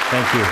Thank you.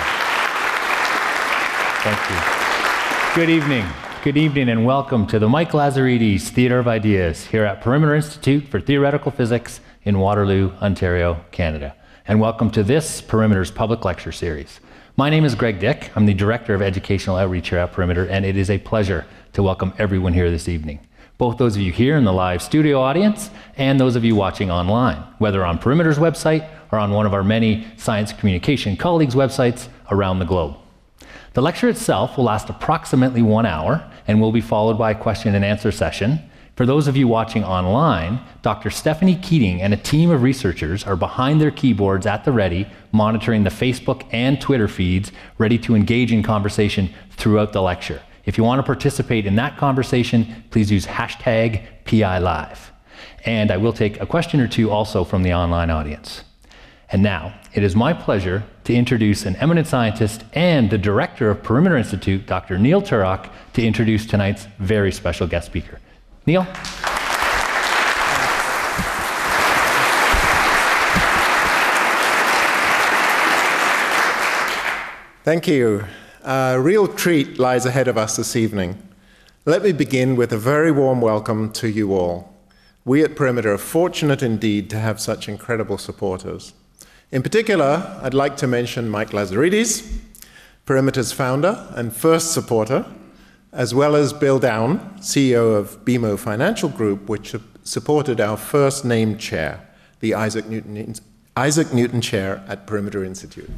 Thank you. Good evening. Good evening and welcome to the Mike Lazaridis Theatre of Ideas here at Perimeter Institute for Theoretical Physics in Waterloo, Ontario, Canada. And welcome to this Perimeter's public lecture series. My name is Greg Dick. I'm the Director of Educational Outreach here at Perimeter, and it is a pleasure to welcome everyone here this evening. Both those of you here in the live studio audience and those of you watching online, whether on Perimeter's website or on one of our many science communication colleagues' websites around the globe. The lecture itself will last approximately 1 hour and will be followed by a question and answer session. For those of you watching online, Dr. Stephanie Keating and a team of researchers are behind their keyboards at the ready, monitoring the Facebook and Twitter feeds, ready to engage in conversation throughout the lecture. If you want to participate in that conversation, please use hashtag #PILive. And I will take a question or two also from the online audience. And now, it is my pleasure to introduce an eminent scientist and the director of Perimeter Institute, Dr. Neil Turok, to introduce tonight's very special guest speaker. Neil? Thank you. A real treat lies ahead of us this evening. Let me begin with a very warm welcome to you all. We at Perimeter are fortunate indeed to have such incredible supporters. In particular, I'd like to mention Mike Lazaridis, Perimeter's founder and first supporter, as well as Bill Down, CEO of BMO Financial Group, which supported our first named chair, the Isaac Newton Chair at Perimeter Institute.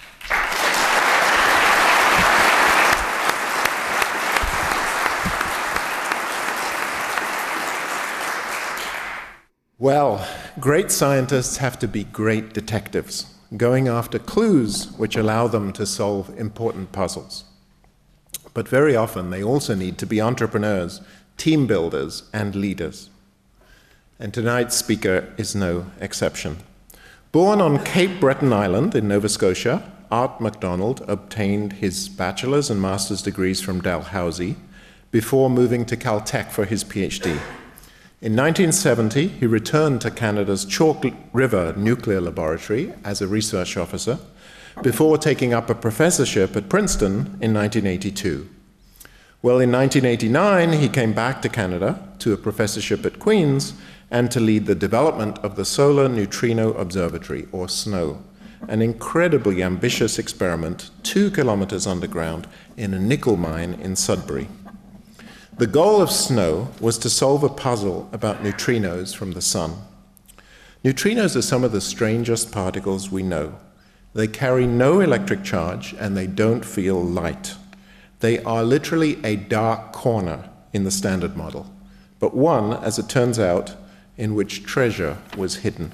Well, great scientists have to be great detectives, going after clues which allow them to solve important puzzles. But very often they also need to be entrepreneurs, team builders, and leaders. And tonight's speaker is no exception. Born on Cape Breton Island in Nova Scotia, Art MacDonald obtained his bachelor's and master's degrees from Dalhousie before moving to Caltech for his PhD. In 1970, he returned to Canada's Chalk River Nuclear Laboratory as a research officer before taking up a professorship at Princeton in 1982. Well, in 1989, he came back to Canada to a professorship at Queen's and to lead the development of the Solar Neutrino Observatory, or SNO, an incredibly ambitious experiment 2 kilometers underground in a nickel mine in Sudbury. The goal of SNO was to solve a puzzle about neutrinos from the sun. Neutrinos are some of the strangest particles we know. They carry no electric charge and they don't feel light. They are literally a dark corner in the Standard Model, but one, as it turns out, in which treasure was hidden.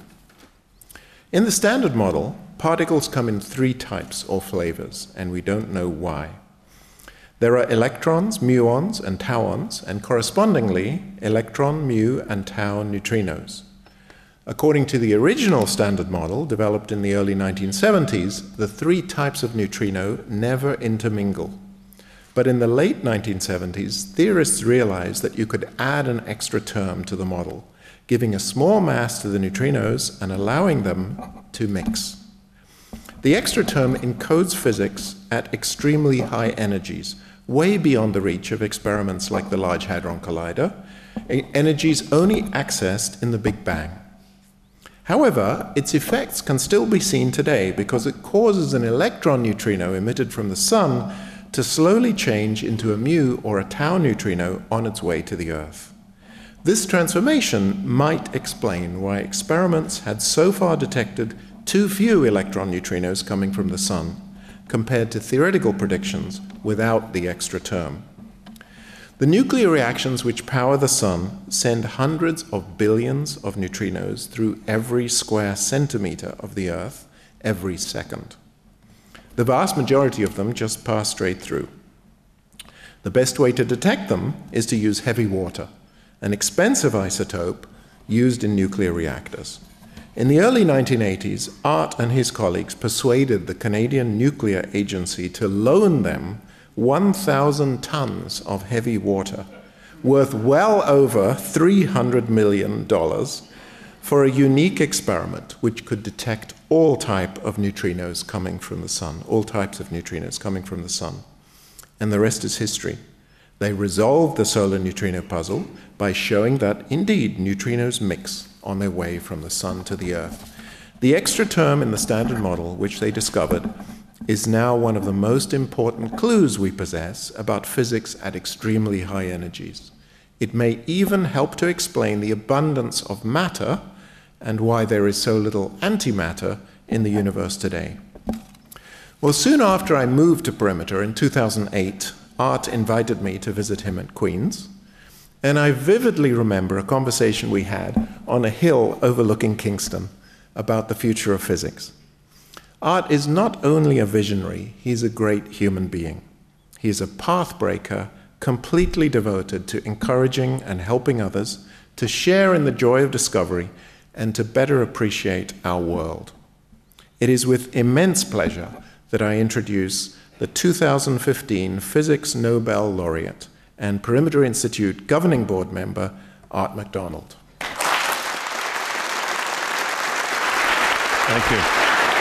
In the Standard Model, particles come in 3 types or flavors, and we don't know why. There are electrons, muons, and tauons, and correspondingly, electron, mu, and tau neutrinos. According to the original Standard Model, developed in the early 1970s, the 3 types of neutrino never intermingle. But in the late 1970s, theorists realized that you could add an extra term to the model, giving a small mass to the neutrinos and allowing them to mix. The extra term encodes physics at extremely high energies, way beyond the reach of experiments like the Large Hadron Collider, energies only accessed in the Big Bang. However, its effects can still be seen today because it causes an electron neutrino emitted from the sun to slowly change into a mu or a tau neutrino on its way to the Earth. This transformation might explain why experiments had so far detected too few electron neutrinos coming from the sun, compared to theoretical predictions without the extra term. The nuclear reactions which power the sun send hundreds of billions of neutrinos through every square centimeter of the Earth every second. The vast majority of them just pass straight through. The best way to detect them is to use heavy water, an expensive isotope used in nuclear reactors. In the early 1980s, Art and his colleagues persuaded the Canadian Nuclear Agency to loan them 1,000 tons of heavy water, worth well over $300 million, for a unique experiment which could detect all type of neutrinos coming from the sun, all types of neutrinos coming from the sun. And the rest is history. They resolved the solar neutrino puzzle by showing that, indeed, neutrinos mix on their way from the sun to the Earth. The extra term in the Standard Model, which they discovered, is now one of the most important clues we possess about physics at extremely high energies. It may even help to explain the abundance of matter and why there is so little antimatter in the universe today. Well, soon after I moved to Perimeter in 2008, Art invited me to visit him at Queen's, and I vividly remember a conversation we had on a hill overlooking Kingston about the future of physics. Art is not only a visionary, he's a great human being. He is a pathbreaker, completely devoted to encouraging and helping others to share in the joy of discovery and to better appreciate our world. It is with immense pleasure that I introduce the 2015 Physics Nobel Laureate and Perimeter Institute Governing Board member, Art McDonald. Thank you.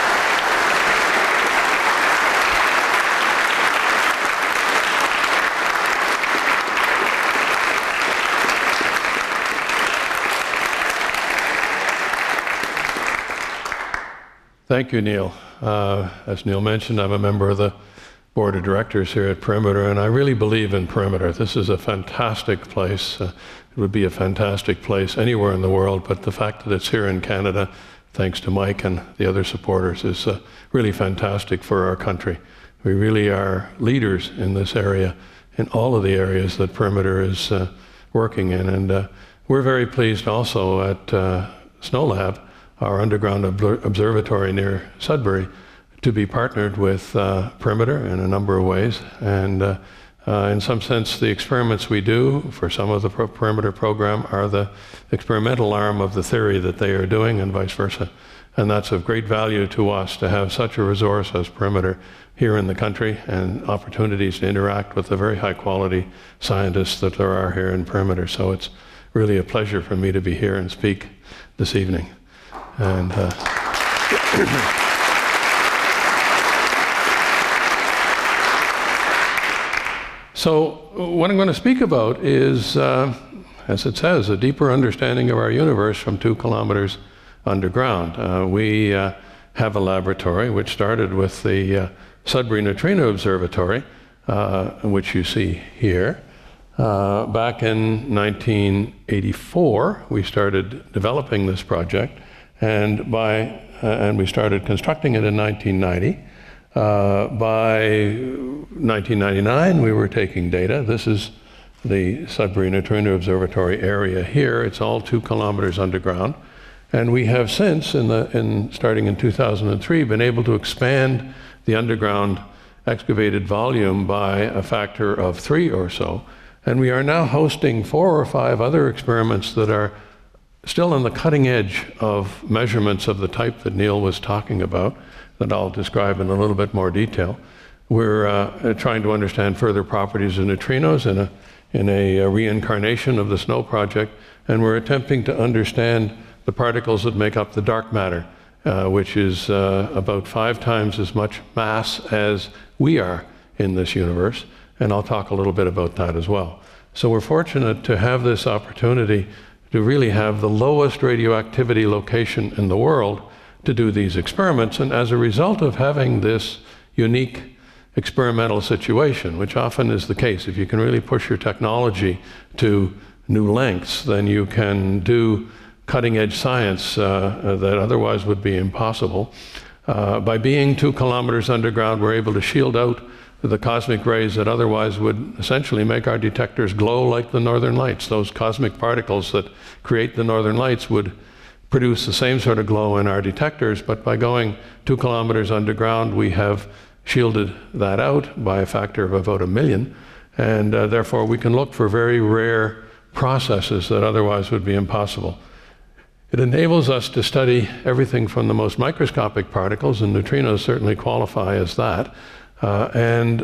Thank you, Neil. As Neil mentioned, I'm a member of the board of directors here at Perimeter, and I really believe in Perimeter. This is a fantastic place. It would be a fantastic place anywhere in the world, but the fact that it's here in Canada, thanks to Mike and the other supporters, is really fantastic for our country. We really are leaders in this area, in all of the areas that Perimeter is working in, and we're very pleased also at SNOLAB, our underground observatory near Sudbury, to be partnered with Perimeter in a number of ways. And in some sense, the experiments we do for some of the Perimeter program are the experimental arm of the theory that they are doing, and vice versa. And that's of great value to us to have such a resource as Perimeter here in the country and opportunities to interact with the very high quality scientists that there are here in Perimeter. So it's really a pleasure for me to be here and speak this evening. And so what I'm going to speak about is, as it says, a deeper understanding of our universe from 2 kilometers underground. We have a laboratory which started with the Sudbury Neutrino Observatory, which you see here. Back in 1984, we started developing this project, and we started constructing it in 1990. By 1999, we were taking data. This is the Sudbury Neutrino Observatory area here. It's all 2 kilometers underground. And we have since, starting in 2003, been able to expand the underground excavated volume by a factor of 3 or so. And we are now hosting 4 or 5 other experiments that are still on the cutting edge of measurements of the type that Neil was talking about, that I'll describe in a little bit more detail. We're trying to understand further properties of neutrinos in a reincarnation of the SNO project, and we're attempting to understand the particles that make up the dark matter, which is about 5 times as much mass as we are in this universe, and I'll talk a little bit about that as well. So we're fortunate to have this opportunity to really have the lowest radioactivity location in the world to do these experiments, and as a result of having this unique experimental situation, which often is the case, if you can really push your technology to new lengths, then you can do cutting-edge science that otherwise would be impossible. By being 2 kilometers underground, we're able to shield out the cosmic rays that otherwise would essentially make our detectors glow like the northern lights. Those cosmic particles that create the northern lights would produce the same sort of glow in our detectors, but by going 2 kilometers underground, we have shielded that out by a factor of about 1 million, and therefore we can look for very rare processes that otherwise would be impossible. It enables us to study everything from the most microscopic particles, and neutrinos certainly qualify as that, and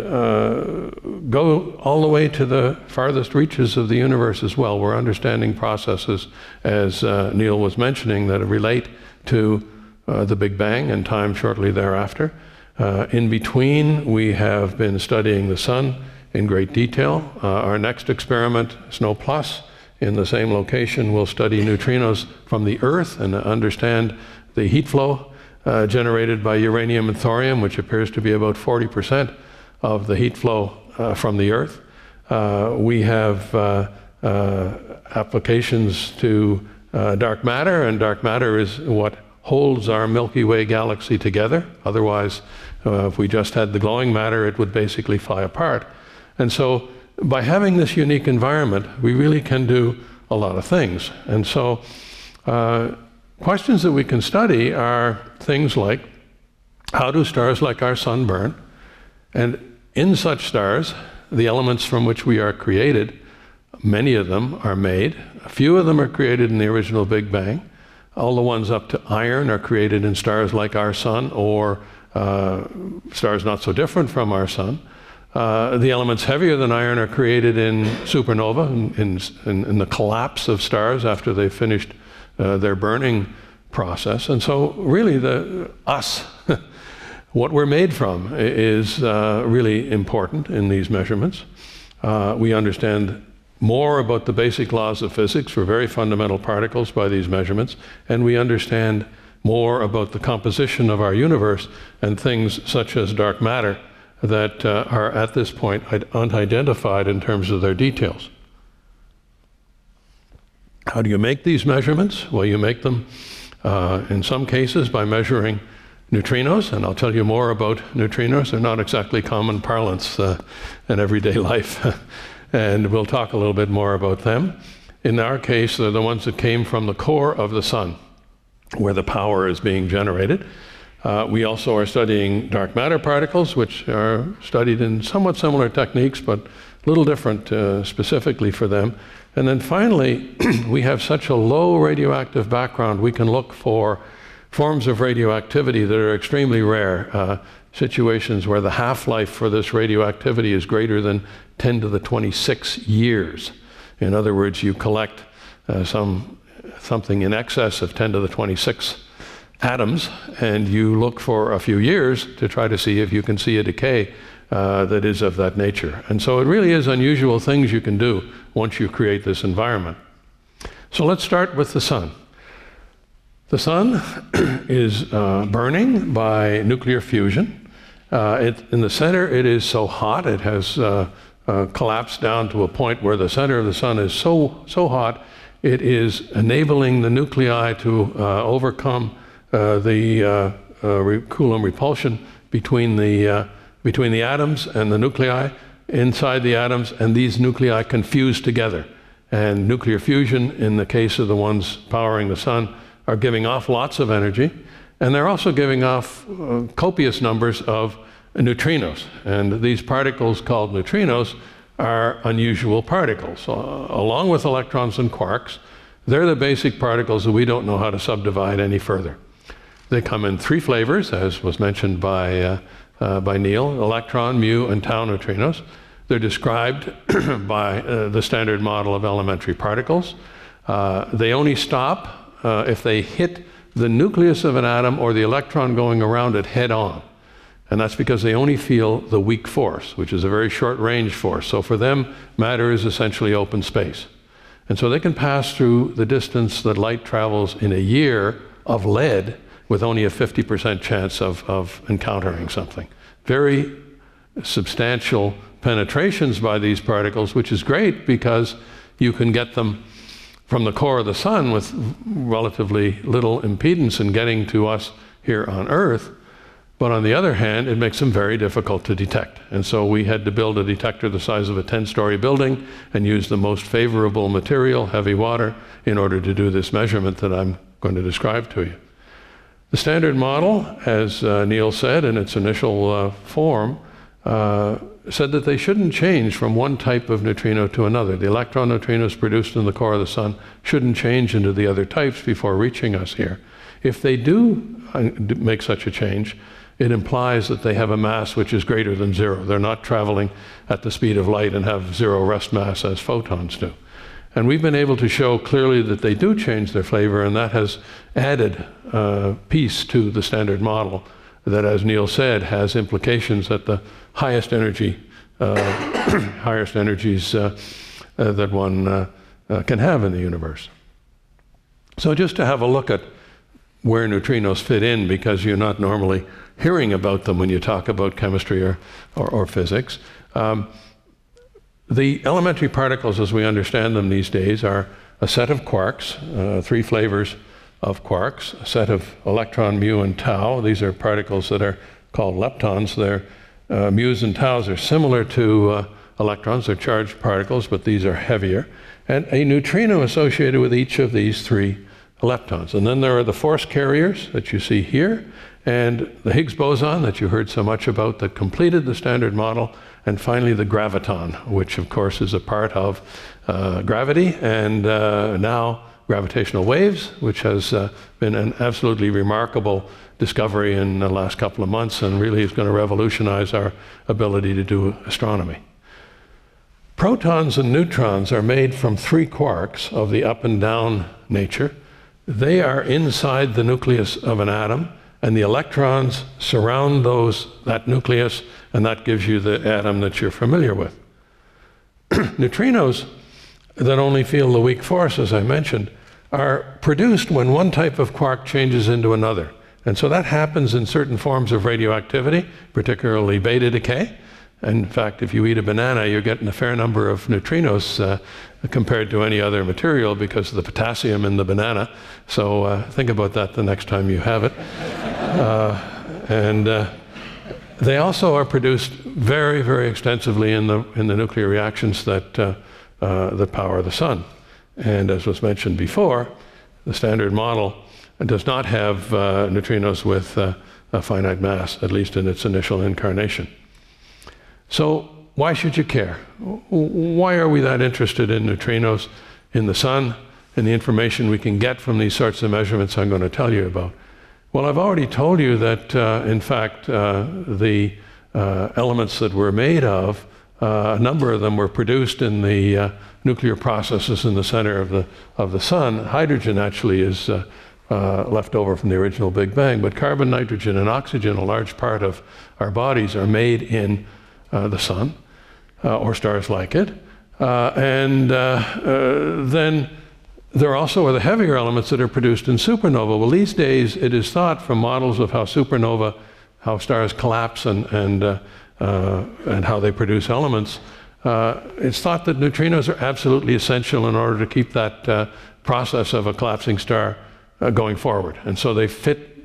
go all the way to the farthest reaches of the universe as well. We're understanding processes, as Neil was mentioning, that relate to the Big Bang and time shortly thereafter. In between, we have been studying the sun in great detail. Our next experiment, SNO+, in the same location, will study neutrinos from the Earth and understand the heat flow generated by uranium and thorium, which appears to be about 40% of the heat flow from the Earth. We have applications to dark matter, and dark matter is what holds our Milky Way galaxy together. Otherwise, if we just had the glowing matter, it would basically fly apart. And so by having this unique environment, we really can do a lot of things. And so questions that we can study are things like, how do stars like our sun burn? And in such stars, the elements from which we are created, many of them are made. A few of them are created in the original Big Bang. All the ones up to iron are created in stars like our sun, or stars not so different from our sun. The elements heavier than iron are created in supernova, in the collapse of stars after they've finished their burning process. And so really us, what we're made from, is really important in these measurements. We understand more about the basic laws of physics for very fundamental particles by these measurements, and we understand more about the composition of our universe and things such as dark matter that are at this point unidentified in terms of their details. How do you make these measurements? Well, you make them in some cases by measuring neutrinos, and I'll tell you more about neutrinos. They're not exactly common parlance in everyday life, and we'll talk a little bit more about them. In our case, they're the ones that came from the core of the sun, where the power is being generated. We also are studying dark matter particles, which are studied in somewhat similar techniques, but a little different specifically for them. And then finally, we have such a low radioactive background, we can look for forms of radioactivity that are extremely rare, situations where the half-life for this radioactivity is greater than 10 to the 26 years. In other words, you collect something in excess of 10 to the 26 atoms, and you look for a few years to try to see if you can see a decay that is of that nature. And so it really is unusual things you can do once you create this environment. So let's start with the sun. The sun is burning by nuclear fusion. In the center, it is so hot, it has collapsed down to a point where the center of the sun is so hot, it is enabling the nuclei to overcome the Coulomb repulsion between the atoms and the nuclei inside the atoms, and these nuclei can fuse together. And nuclear fusion, in the case of the ones powering the sun, are giving off lots of energy, and they're also giving off copious numbers of neutrinos. And these particles called neutrinos are unusual particles. Along with electrons and quarks, they're the basic particles that we don't know how to subdivide any further. They come in three flavors, as was mentioned by Neil: electron, mu, and tau neutrinos. They're described by the standard model of elementary particles. They only stop if they hit the nucleus of an atom or the electron going around it head on. And that's because they only feel the weak force, which is a very short range force. So for them, matter is essentially open space. And so they can pass through the distance that light travels in a year of lead with only a 50% chance of encountering something. Very substantial penetrations by these particles, which is great because you can get them from the core of the sun with relatively little impedance in getting to us here on Earth. But on the other hand, it makes them very difficult to detect. And so we had to build a detector the size of a 10-story building and use the most favorable material, heavy water, in order to do this measurement that I'm going to describe to you. The standard model, as Neil said in its initial form, said that they shouldn't change from one type of neutrino to another. The electron neutrinos produced in the core of the sun shouldn't change into the other types before reaching us here. If they do make such a change, it implies that they have a mass which is greater than zero. They're not traveling at the speed of light and have zero rest mass as photons do. And we've been able to show clearly that they do change their flavor, and that has added piece to the Standard Model that, as Neil said, has implications at the highest energy, highest energies that one can have in the universe. So just to have a look at where neutrinos fit in, because you're not normally hearing about them when you talk about chemistry or physics. The elementary particles, as we understand them these days, are a set of quarks, 3 flavors of quarks, a set of electron, mu, and tau. These are particles that are called leptons. Their mu's and taus are similar to electrons. They're charged particles, but these are heavier. And a neutrino associated with each of these 3 leptons. And then there are the force carriers that you see here, and the Higgs boson that you heard so much about that completed the Standard Model, and finally the graviton, which of course is a part of gravity, and now gravitational waves, which has been an absolutely remarkable discovery in the last couple of months, and really is going to revolutionize our ability to do astronomy. Protons and neutrons are made from 3 quarks of the up and down nature. They are inside the nucleus of an atom, and the electrons surround that nucleus, and that gives you the atom that you're familiar with. Neutrinos that only feel the weak force, as I mentioned, are produced when one type of quark changes into another. And so that happens in certain forms of radioactivity, particularly beta decay. In fact, if you eat a banana, you're getting a fair number of neutrinos compared to any other material because of the potassium in the banana. So think about that the next time you have it. They also are produced very, very extensively in the nuclear reactions that power the sun. And as was mentioned before, the Standard Model does not have neutrinos with a finite mass, at least in its initial incarnation. So why should you care? Why are we that interested in neutrinos, in the sun, and the information we can get from these sorts of measurements I'm going to tell you about? Well, I've already told you that, in fact, the elements that we're made of, a number of them were produced in the nuclear processes in the center of the sun. Hydrogen actually is left over from the original Big Bang, but carbon, nitrogen, and oxygen, a large part of our bodies, are made in the sun, or stars like it. Then there also are the heavier elements that are produced in supernova. Well, these days it is thought from models of how stars collapse and how they produce elements, it's thought that neutrinos are absolutely essential in order to keep that process of a collapsing star going forward. And so they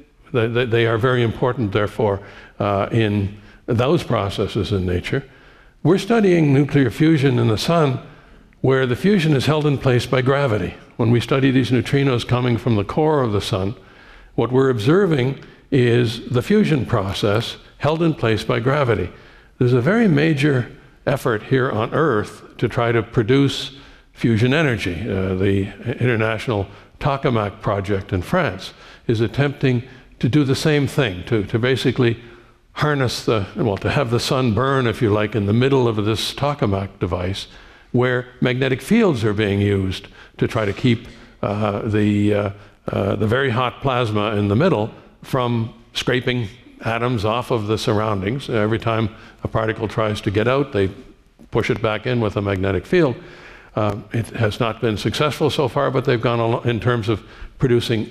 are very important, therefore, in those processes in nature. We're studying nuclear fusion in the sun, where the fusion is held in place by gravity. When we study these neutrinos coming from the core of the sun, what we're observing is the fusion process held in place by gravity. There's a very major effort here on Earth to try to produce fusion energy. The International Tokamak project in France is attempting to do the same thing, to basically harness to have the sun burn, if you like, in the middle of this tokamak device, where magnetic fields are being used to try to keep the very hot plasma in the middle from scraping atoms off of the surroundings. Every time a particle tries to get out, they push it back in with a magnetic field. It has not been successful so far, but they've gone along in terms of producing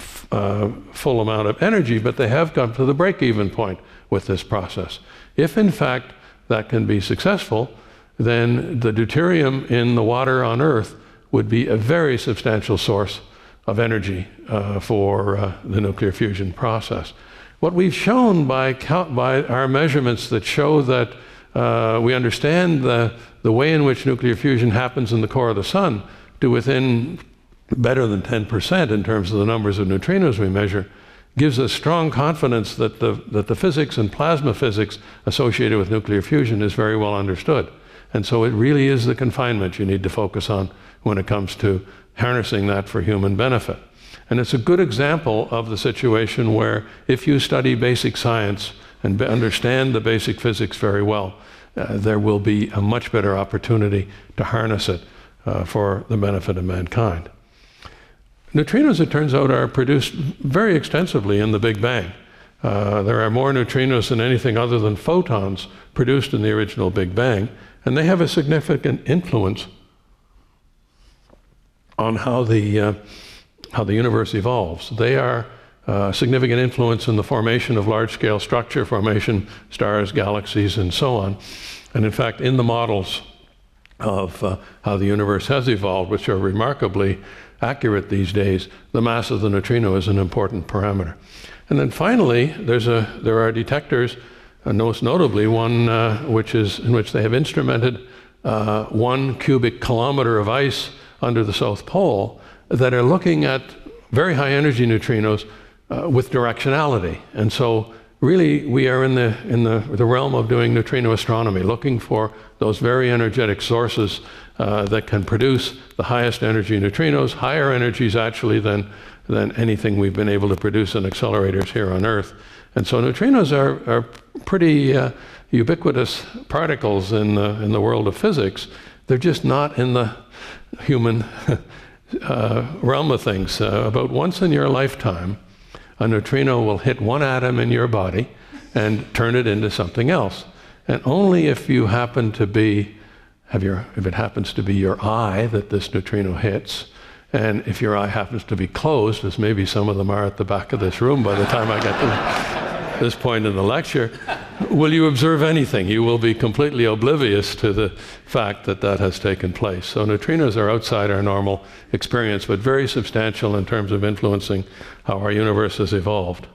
full amount of energy, but they have come to the break-even point with this process. If in fact that can be successful, then the deuterium in the water on Earth would be a very substantial source of energy for the nuclear fusion process. What we've shown by our measurements that show that we understand the way in which nuclear fusion happens in the core of the sun to within better than 10% in terms of the numbers of neutrinos we measure, gives us strong confidence that the physics and plasma physics associated with nuclear fusion is very well understood. And so it really is the confinement you need to focus on when it comes to harnessing that for human benefit. And it's a good example of the situation where if you study basic science and understand the basic physics very well, there will be a much better opportunity to harness it for the benefit of mankind. Neutrinos, it turns out, are produced very extensively in the Big Bang. There are more neutrinos than anything other than photons produced in the original Big Bang, and they have a significant influence on how the universe evolves. They are a significant influence in the formation of large-scale structure, formation, stars, galaxies, and so on. And in fact, in the models of how the universe has evolved, which are remarkably accurate these days, the mass of the neutrino is an important parameter. And then finally, there are detectors, most notably one in which they have instrumented 1 cubic kilometer of ice under the South Pole that are looking at very high energy neutrinos with directionality. And so really we are in the realm of doing neutrino astronomy, looking for those very energetic sources that can produce the highest energy neutrinos, higher energies actually than anything we've been able to produce in accelerators here on Earth. And so neutrinos are pretty ubiquitous particles in the world of physics. They're just not in the human realm of things. About once in your lifetime, a neutrino will hit one atom in your body and turn it into something else. And only if you happen to be, if it happens to be your eye that this neutrino hits, and if your eye happens to be closed, as maybe some of them are at the back of this room by the time I get to this point in the lecture, will you observe anything? You will be completely oblivious to the fact that that has taken place. So neutrinos are outside our normal experience, but very substantial in terms of influencing how our universe has evolved.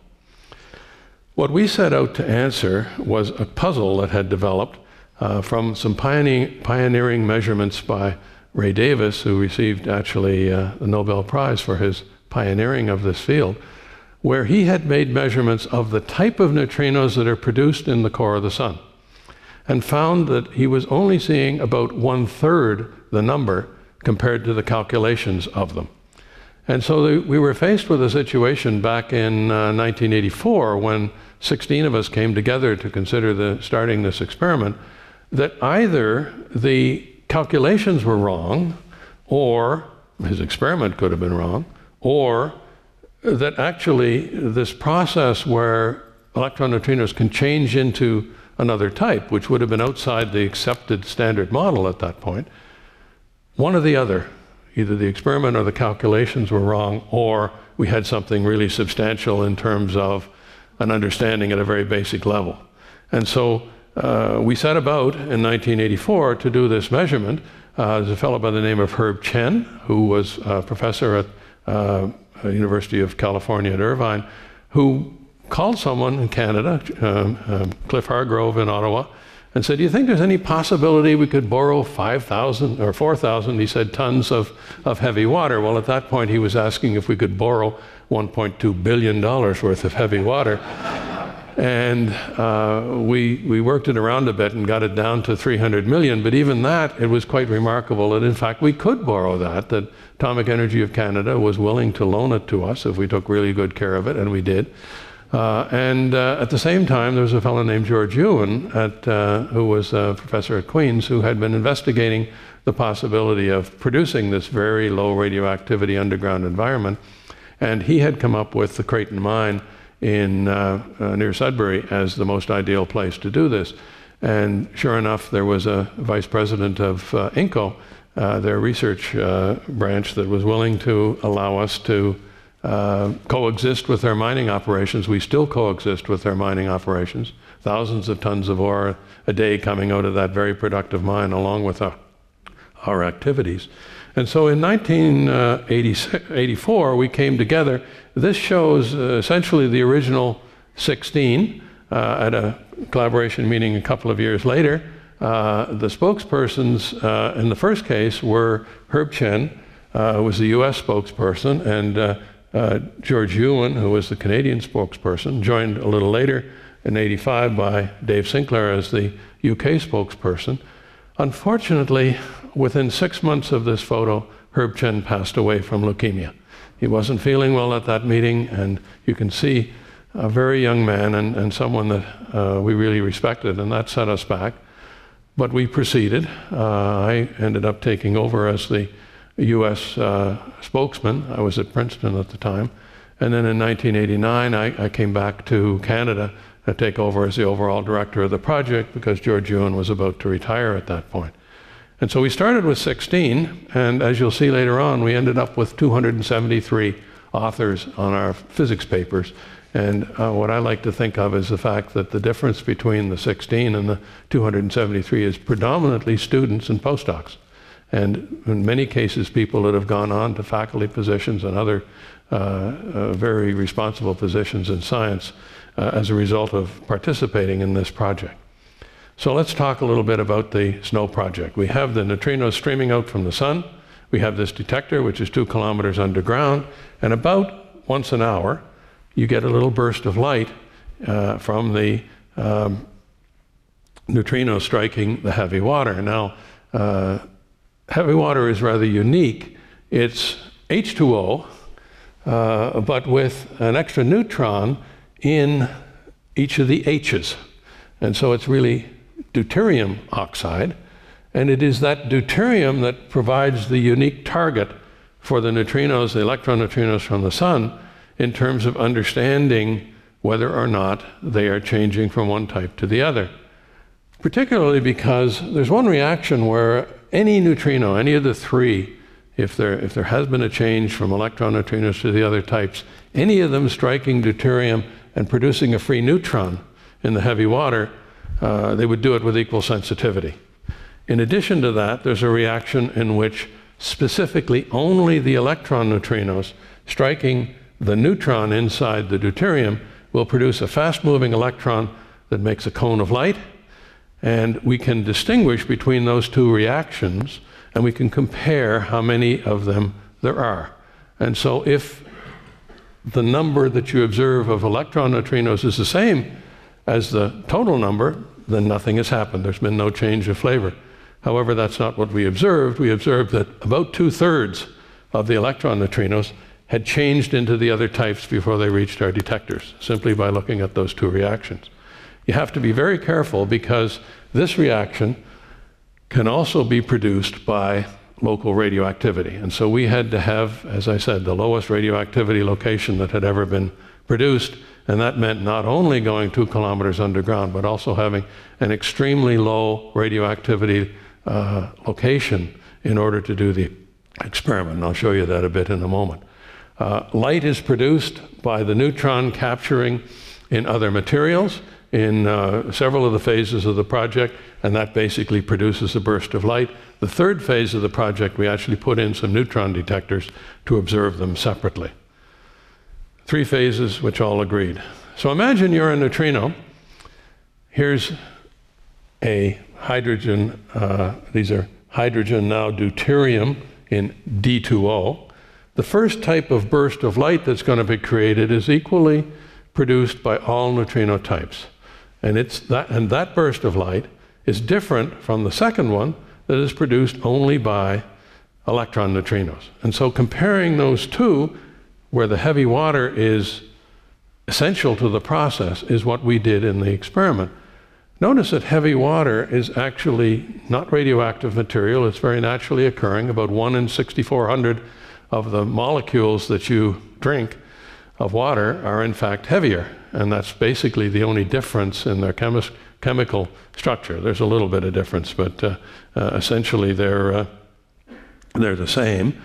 What we set out to answer was a puzzle that had developed from some pioneering measurements by Ray Davis, who received actually the Nobel Prize for his pioneering of this field, where he had made measurements of the type of neutrinos that are produced in the core of the sun, and found that he was only seeing about 1/3 the number compared to the calculations of them. And so we were faced with a situation back in 1984 when 16 of us came together to consider starting this experiment, that either the calculations were wrong, or his experiment could have been wrong, or that actually this process where electron neutrinos can change into another type, which would have been outside the accepted standard model at that point, one or the other, either the experiment or the calculations were wrong, or we had something really substantial in terms of an understanding at a very basic level. And so we set about in 1984 to do this measurement. There's a fellow by the name of Herb Chen, who was a professor at University of California at Irvine, who called someone in Canada, Cliff Hargrove in Ottawa, and said, do you think there's any possibility we could borrow 5,000 or 4,000, he said, tons of heavy water? Well, at that point he was asking if we could borrow $1.2 billion worth of heavy water. And we worked it around a bit and got it down to 300 million, but even that, it was quite remarkable that in fact we could borrow that Atomic Energy of Canada was willing to loan it to us if we took really good care of it, and we did. At the same time, there was a fellow named George Ewan who was a professor at Queen's, who had been investigating the possibility of producing this very low radioactivity underground environment, and he had come up with the Creighton Mine in near Sudbury as the most ideal place to do this. And sure enough, there was a vice president of INCO, their research branch, that was willing to allow us to coexist with their mining operations. We still coexist with their mining operations. Thousands of tons of ore a day coming out of that very productive mine, along with our activities. And so in 1984, we came together. This shows essentially the original 16 at a collaboration meeting a couple of years later. The spokespersons in the first case were Herb Chen, who was the US spokesperson, and George Ewan, who was the Canadian spokesperson, joined a little later in '85 by Dave Sinclair as the UK spokesperson. Unfortunately, within 6 months of this photo, Herb Chen passed away from leukemia. He wasn't feeling well at that meeting, and you can see a very young man and someone that we really respected, and that set us back. But we proceeded. I ended up taking over as the U.S. spokesman. I was at Princeton at the time. And then in 1989, I came back to Canada to take over as the overall director of the project because George Ewan was about to retire at that point. And so we started with 16, and as you'll see later on, we ended up with 273 authors on our physics papers. And what I like to think of is the fact that the difference between the 16 and the 273 is predominantly students and postdocs. And in many cases, people that have gone on to faculty positions and other very responsible positions in science as a result of participating in this project. So let's talk a little bit about the SNOW project. We have the neutrinos streaming out from the sun. We have this detector, which is 2 kilometers underground, and about once an hour, you get a little burst of light from the neutrino striking the heavy water. Now, heavy water is rather unique. It's H2O, but with an extra neutron in each of the H's. And so it's really deuterium oxide. And it is that deuterium that provides the unique target for the neutrinos, the electron neutrinos from the sun, in terms of understanding whether or not they are changing from one type to the other. Particularly because there's one reaction where any neutrino, any of the three, if there has been a change from electron neutrinos to the other types, any of them striking deuterium and producing a free neutron in the heavy water, they would do it with equal sensitivity. In addition to that, there's a reaction in which specifically only the electron neutrinos striking the neutron inside the deuterium will produce a fast-moving electron that makes a cone of light, and we can distinguish between those two reactions, and we can compare how many of them there are. And so if the number that you observe of electron neutrinos is the same as the total number, then nothing has happened. There's been no change of flavor. However, that's not what we observed. We observed that about 2/3 of the electron neutrinos had changed into the other types before they reached our detectors, simply by looking at those two reactions. You have to be very careful because this reaction can also be produced by local radioactivity. And so we had to have, as I said, the lowest radioactivity location that had ever been produced. And that meant not only going 2 kilometers underground, but also having an extremely low radioactivity location in order to do the experiment. And I'll show you that a bit in a moment. Light is produced by the neutron capturing in other materials in several of the phases of the project, and that basically produces a burst of light. The third phase of the project, we actually put in some neutron detectors to observe them separately. 3 phases which all agreed. So imagine you're a neutrino. Here's a hydrogen, these are hydrogen, now deuterium in D2O. The first type of burst of light that's going to be created is equally produced by all neutrino types. And that burst of light is different from the second one that is produced only by electron neutrinos. And so comparing those two, where the heavy water is essential to the process, is what we did in the experiment. Notice that heavy water is actually not radioactive material. It's very naturally occurring. About 1 in 6,400 of the molecules that you drink of water are in fact heavier. And that's basically the only difference in their chemical structure. There's a little bit of difference, but essentially they're the same.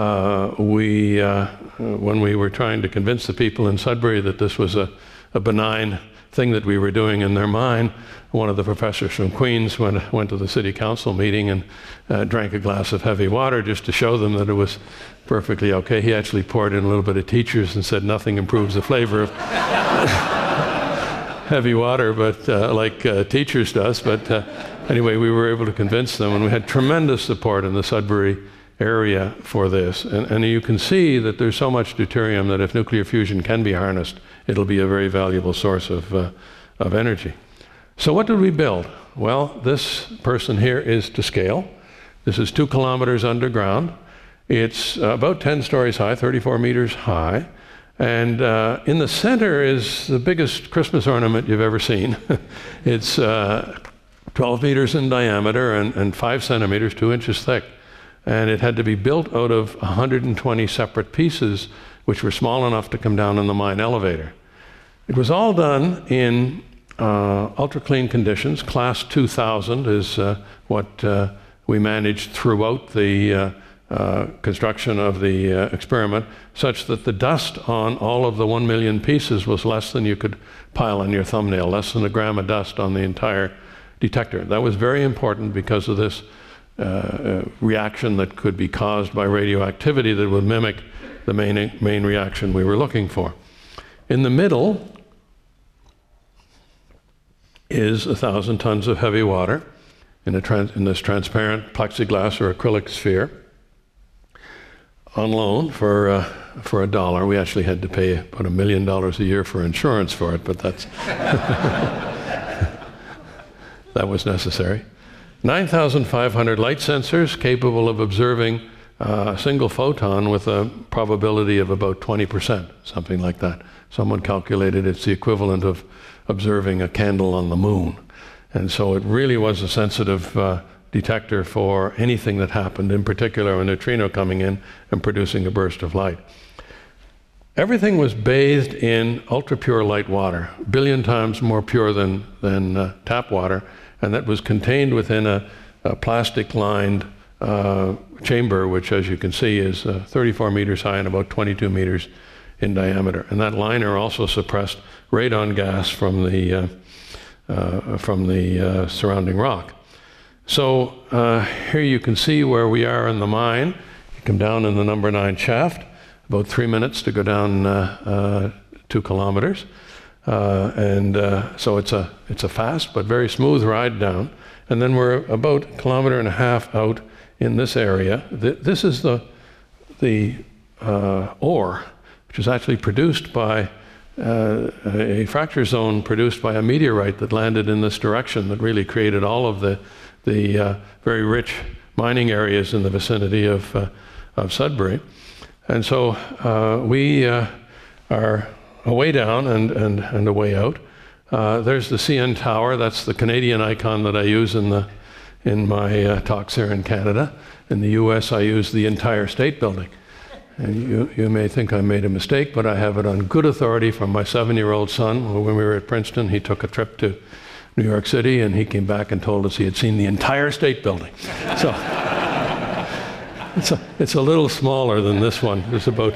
When we were trying to convince the people in Sudbury that this was a benign thing that we were doing in their mind, one of the professors from Queens went to the city council meeting and drank a glass of heavy water just to show them that it was perfectly okay. He actually poured in a little bit of Teachers and said nothing improves the flavor of heavy water, but like Teachers does. But anyway, we were able to convince them, and we had tremendous support in the Sudbury area for this. And you can see that there's so much deuterium that if nuclear fusion can be harnessed, it'll be a very valuable source of energy. So what did we build? Well, this person here is to scale. This is 2 kilometers underground. It's about 10 stories high, 34 meters high. And in the center is the biggest Christmas ornament you've ever seen. It's 12 12 meters in diameter and 5 centimeters, 2 inches thick. And it had to be built out of 120 separate pieces, which were small enough to come down in the mine elevator. It was all done in ultra-clean conditions. Class 2000 is what we managed throughout the construction of the experiment, such that the dust on all of the 1 million pieces was less than you could pile on your thumbnail, less than a gram of dust on the entire detector. That was very important because of this reaction that could be caused by radioactivity that would mimic the main reaction we were looking for. In the middle is 1,000 tons of heavy water in this transparent plexiglass or acrylic sphere on loan for $1. We actually had to pay about $1 million a year for insurance for it, but that's that was necessary. 9,500 light sensors capable of observing a single photon with a probability of about 20%, something like that. Someone calculated it's the equivalent of observing a candle on the moon. And so it really was a sensitive detector for anything that happened, in particular a neutrino coming in and producing a burst of light. Everything was bathed in ultra-pure light water, a billion times more pure than tap water, and that was contained within a plastic-lined chamber, which, as you can see, is 34 meters high and about 22 meters in diameter. And that liner also suppressed radon gas from the surrounding rock. So here you can see where we are in the mine. You come down in the number 9 shaft, about 3 minutes to go down 2 kilometers. So it's a fast but very smooth ride down. And then we're about 1.5 kilometers out in this area. This is the ore, which is actually produced by a fracture zone produced by a meteorite that landed in this direction that really created all of the very rich mining areas in the vicinity of Sudbury. And so we are a way down and a way out. There's the CN Tower. That's the Canadian icon that I use in my talks here in Canada. In the US, I use the entire state building. And you may think I made a mistake, but I have it on good authority from my 7-year-old son. When we were at Princeton, he took a trip to New York City, and he came back and told us he had seen the entire state building. So it's a little smaller than this one. There's about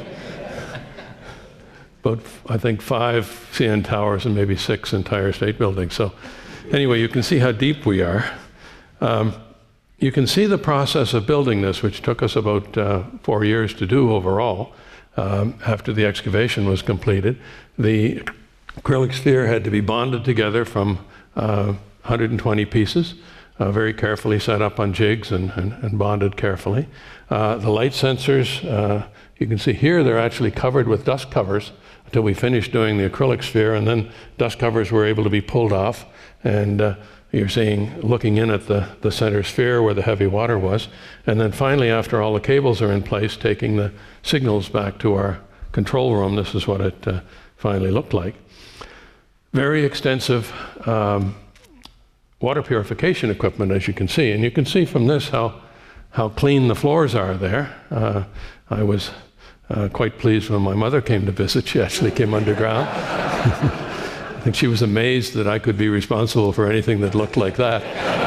I think 5 CN towers and maybe 6 entire state buildings. So anyway, you can see how deep we are. You can see the process of building this, which took us about 4 years to do overall after the excavation was completed. The acrylic sphere had to be bonded together from 120 pieces, very carefully set up on jigs and bonded carefully. The light sensors, you can see here, they're actually covered with dust covers until we finished doing the acrylic sphere, and then dust covers were able to be pulled off, and you're seeing, looking in at the center sphere where the heavy water was, and then finally, after all the cables are in place, taking the signals back to our control room. This is what it finally looked like. Very extensive water purification equipment, as you can see, and you can see from this how clean the floors are there. I was quite pleased when my mother came to visit. She actually came underground. I think she was amazed that I could be responsible for anything that looked like that.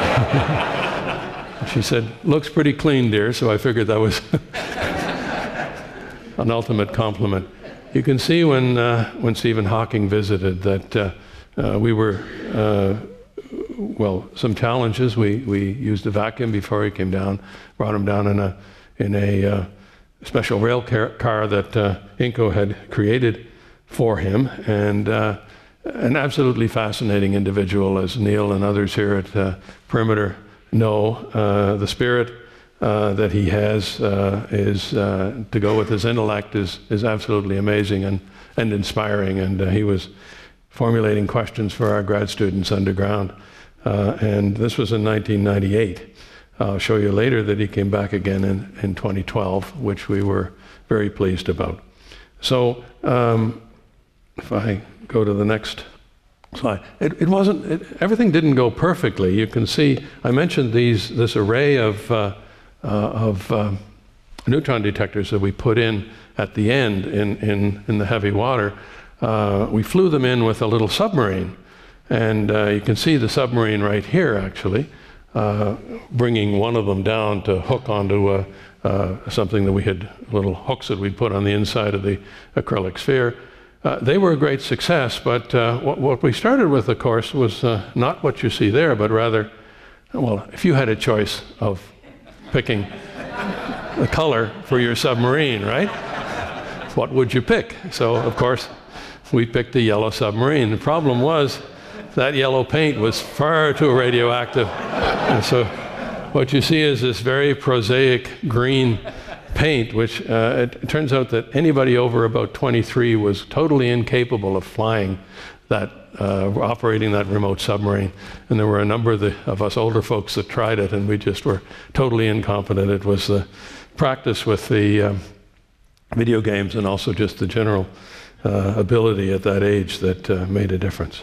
She said, "Looks pretty clean, dear," so I figured that was an ultimate compliment. You can see when Stephen Hawking visited that we were, some challenges. We used a vacuum before he came down, brought him down in a special rail car that Inco had created for him, and an absolutely fascinating individual, as Neil and others here at Perimeter know. The spirit that he has is to go with his intellect is absolutely amazing and inspiring, and he was formulating questions for our grad students underground. And this was in 1998. I'll show you later that he came back again in 2012, which we were very pleased about. So if I go to the next slide. It wasn't, everything didn't go perfectly. You can see, I mentioned this array of neutron detectors that we put in at the end in the heavy water. We flew them in with a little submarine. And you can see the submarine right here, actually, bringing one of them down to hook onto something that we had, little hooks that we'd put on the inside of the acrylic sphere. They were a great success, but what we started with, of course, was not what you see there, but rather, well, if you had a choice of picking the color for your submarine, right? What would you pick? So, of course, we picked the yellow submarine. The problem was that yellow paint was far too radioactive. And so what you see is this very prosaic green paint, which it turns out that anybody over about 23 was totally incapable of flying that, operating that remote submarine. And there were a number of us older folks that tried it, and we just were totally incompetent. It was the practice with the video games and also just the general ability at that age that made a difference.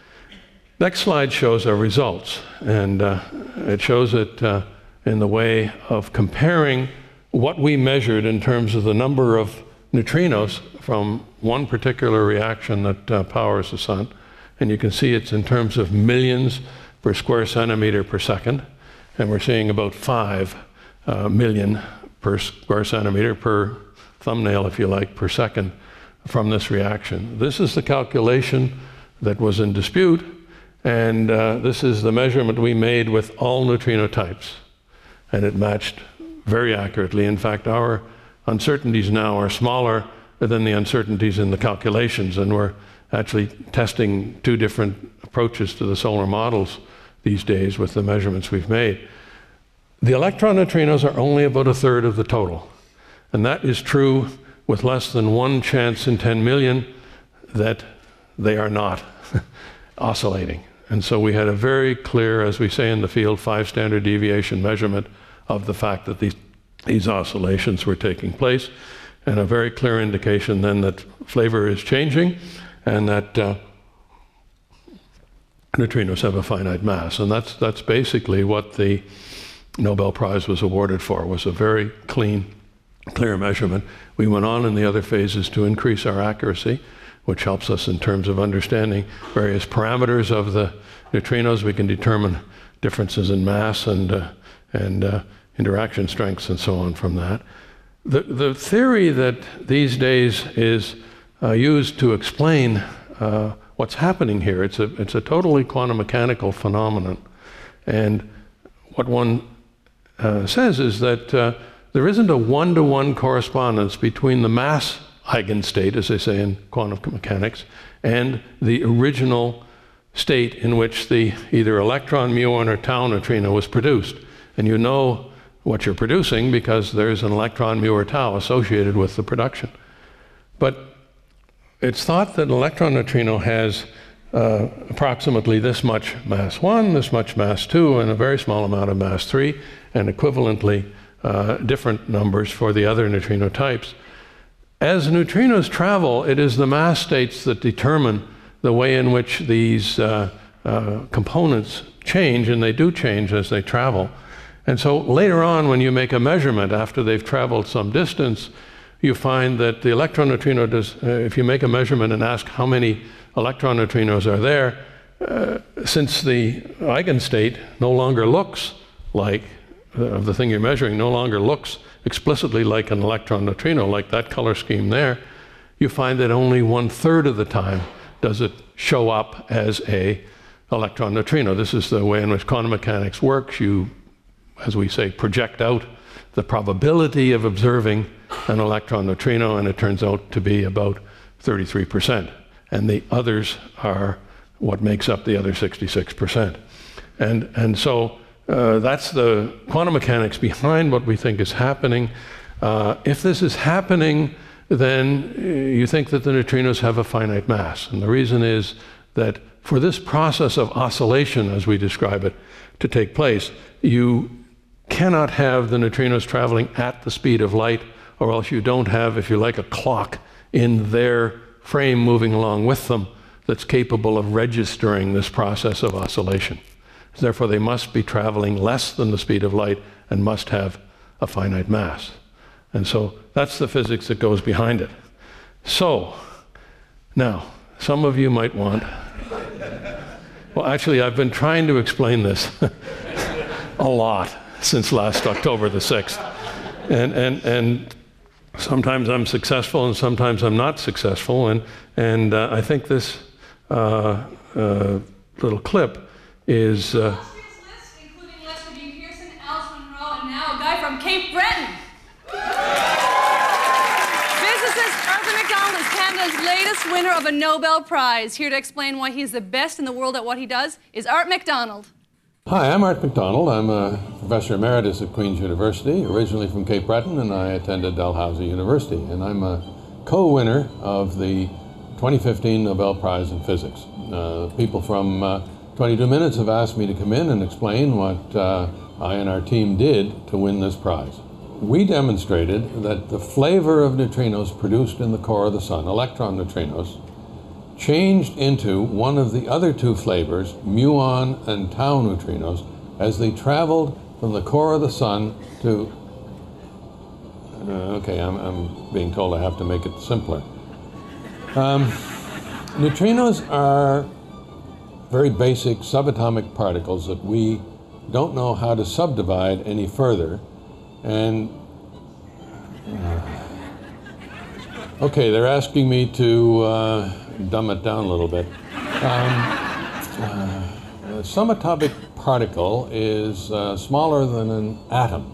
Next slide shows our results, and it shows it in the way of comparing what we measured in terms of the number of neutrinos from one particular reaction that powers the sun. And you can see it's in terms of millions per square centimeter per second, and we're seeing about 5 million per square centimeter per thumbnail, if you like, per second from this reaction. This is the calculation that was in dispute, and this is the measurement we made with all neutrino types, and it matched very accurately. In fact, our uncertainties now are smaller than the uncertainties in the calculations, and we're actually testing 2 different approaches to the solar models these days with the measurements we've made. The electron neutrinos are only about 1/3 of the total, and that is true with less than 1 chance in 10 million that they are not oscillating. And so we had a very clear, as we say in the field, 5 standard deviation measurement of the fact that these oscillations were taking place, and a very clear indication then that flavor is changing and that neutrinos have a finite mass. And that's basically what the Nobel Prize was awarded for, was a very clear measurement. We went on in the other phases to increase our accuracy, which helps us in terms of understanding various parameters of the neutrinos. We can determine differences in mass and interaction strengths and so on from that. The theory that these days is used to explain what's happening here, it's a totally quantum mechanical phenomenon. And what one says is that there isn't a one-to-one correspondence between the mass eigenstate, as they say in quantum mechanics, and the original state in which the either electron, muon, or tau neutrino was produced. And you know what you're producing because there's an electron, mu, or tau associated with the production. But it's thought that an electron neutrino has approximately this much mass 1, this much mass 2, and a very small amount of mass 3, and equivalently different numbers for the other neutrino types. As neutrinos travel, it is the mass states that determine the way in which these components change, and they do change as they travel. And so later on, when you make a measurement after they've traveled some distance, you find that the electron neutrino does, if you make a measurement and ask how many electron neutrinos are there, since the eigenstate no longer looks like, of the thing you're measuring, no longer looks explicitly like an electron neutrino, like that color scheme there, you find that only 1/3 of the time does it show up as a electron neutrino. This is the way in which quantum mechanics works. You, as we say, project out the probability of observing an electron neutrino, and it turns out to be about 33%. And the others are what makes up the other 66%. And so that's the quantum mechanics behind what we think is happening. If this is happening, then you think that the neutrinos have a finite mass. And the reason is that for this process of oscillation, as we describe it, to take place, you cannot have the neutrinos traveling at the speed of light, or else you don't have, if you like, a clock in their frame moving along with them that's capable of registering this process of oscillation. Therefore, they must be traveling less than the speed of light and must have a finite mass. And so that's the physics that goes behind it. So, now, some of you might want... Well, actually, I've been trying to explain this a lot since last October the 6th. And sometimes I'm successful and sometimes I'm not successful. And I think this little clip is... including Lester B. Pearson, Alice Munro, and now a guy from Cape Breton. Physicist Arthur McDonald is Canada's latest winner of a Nobel Prize. Here to explain why he's the best in the world at what he does is Art McDonald. Hi, I'm Art McDonald. I'm a professor emeritus at Queen's University, originally from Cape Breton, and I attended Dalhousie University. And I'm a co-winner of the 2015 Nobel Prize in Physics. People from 22 Minutes have asked me to come in and explain what I and our team did to win this prize. We demonstrated that the flavor of neutrinos produced in the core of the sun, electron neutrinos, changed into one of the other two flavors, muon and tau neutrinos, as they traveled from the core of the sun to... okay, I'm being told I have to make it simpler. Neutrinos are very basic subatomic particles that we don't know how to subdivide any further. And okay, they're asking me to dumb it down a little bit. A subatomic particle is smaller than an atom.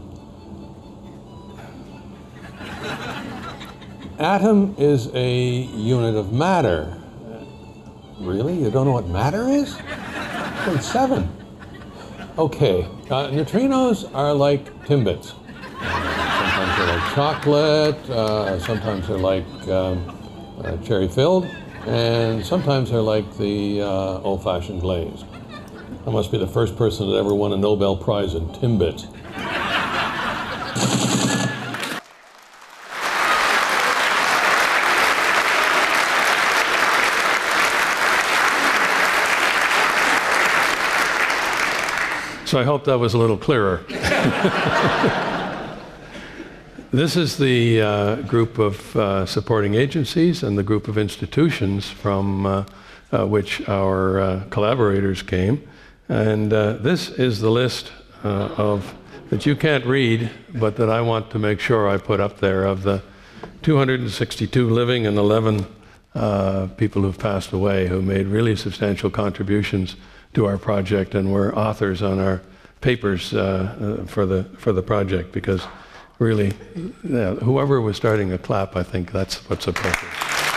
Atom is a unit of matter. Really? You don't know what matter is? 0.7. Okay, neutrinos are like Timbits. Sometimes they're like chocolate, sometimes they're like cherry-filled, and sometimes they're like the old-fashioned glazed. I must be the first person that ever won a Nobel Prize in Timbits. So I hope that was a little clearer. This is the group of supporting agencies and the group of institutions from which our collaborators came. And this is the list that you can't read, but that I want to make sure I put up there, of the 262 living and 11 people who've passed away, who made really substantial contributions to our project and were authors on our papers for the project, because really, yeah, whoever was starting a clap, I think that's what's appropriate.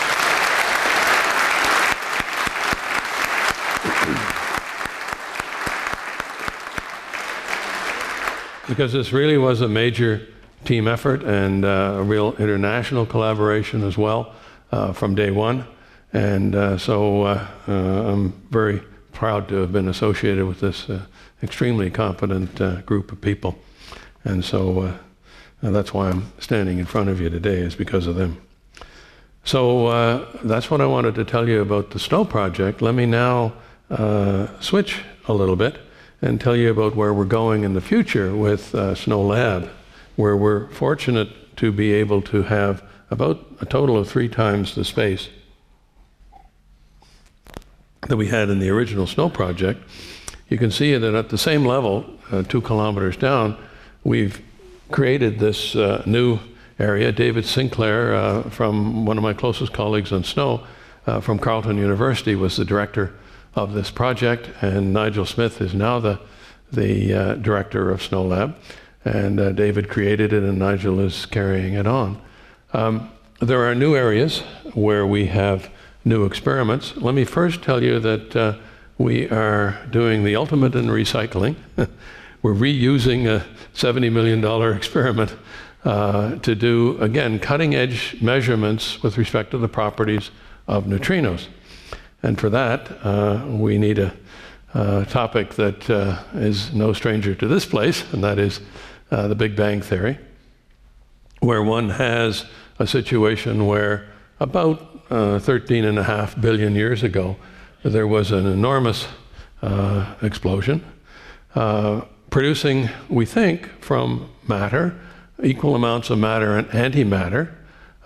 Because this really was a major team effort and a real international collaboration as well from day one. And so I'm very proud to have been associated with this extremely competent group of people. And so that's why I'm standing in front of you today, is because of them. So that's what I wanted to tell you about the SNO project. Let me now switch a little bit and tell you about where we're going in the future with SNO Lab, where we're fortunate to be able to have about a total of 3 times the space that we had in the original SNO project. You can see that at the same level, 2 kilometers down, we've created this new area. David Sinclair, from one of my closest colleagues on SNO, from Carleton University, was the director of this project, and Nigel Smith is now the director of SNO Lab. And David created it, and Nigel is carrying it on. There are new areas where we have new experiments. Let me first tell you that we are doing the ultimate in recycling. We're reusing a $70 million experiment to do, again, cutting-edge measurements with respect to the properties of neutrinos. And for that, we need a topic that is no stranger to this place, and that is the Big Bang Theory, where one has a situation where about 13.5 billion years ago, there was an enormous explosion, producing, we think, from matter, equal amounts of matter and antimatter,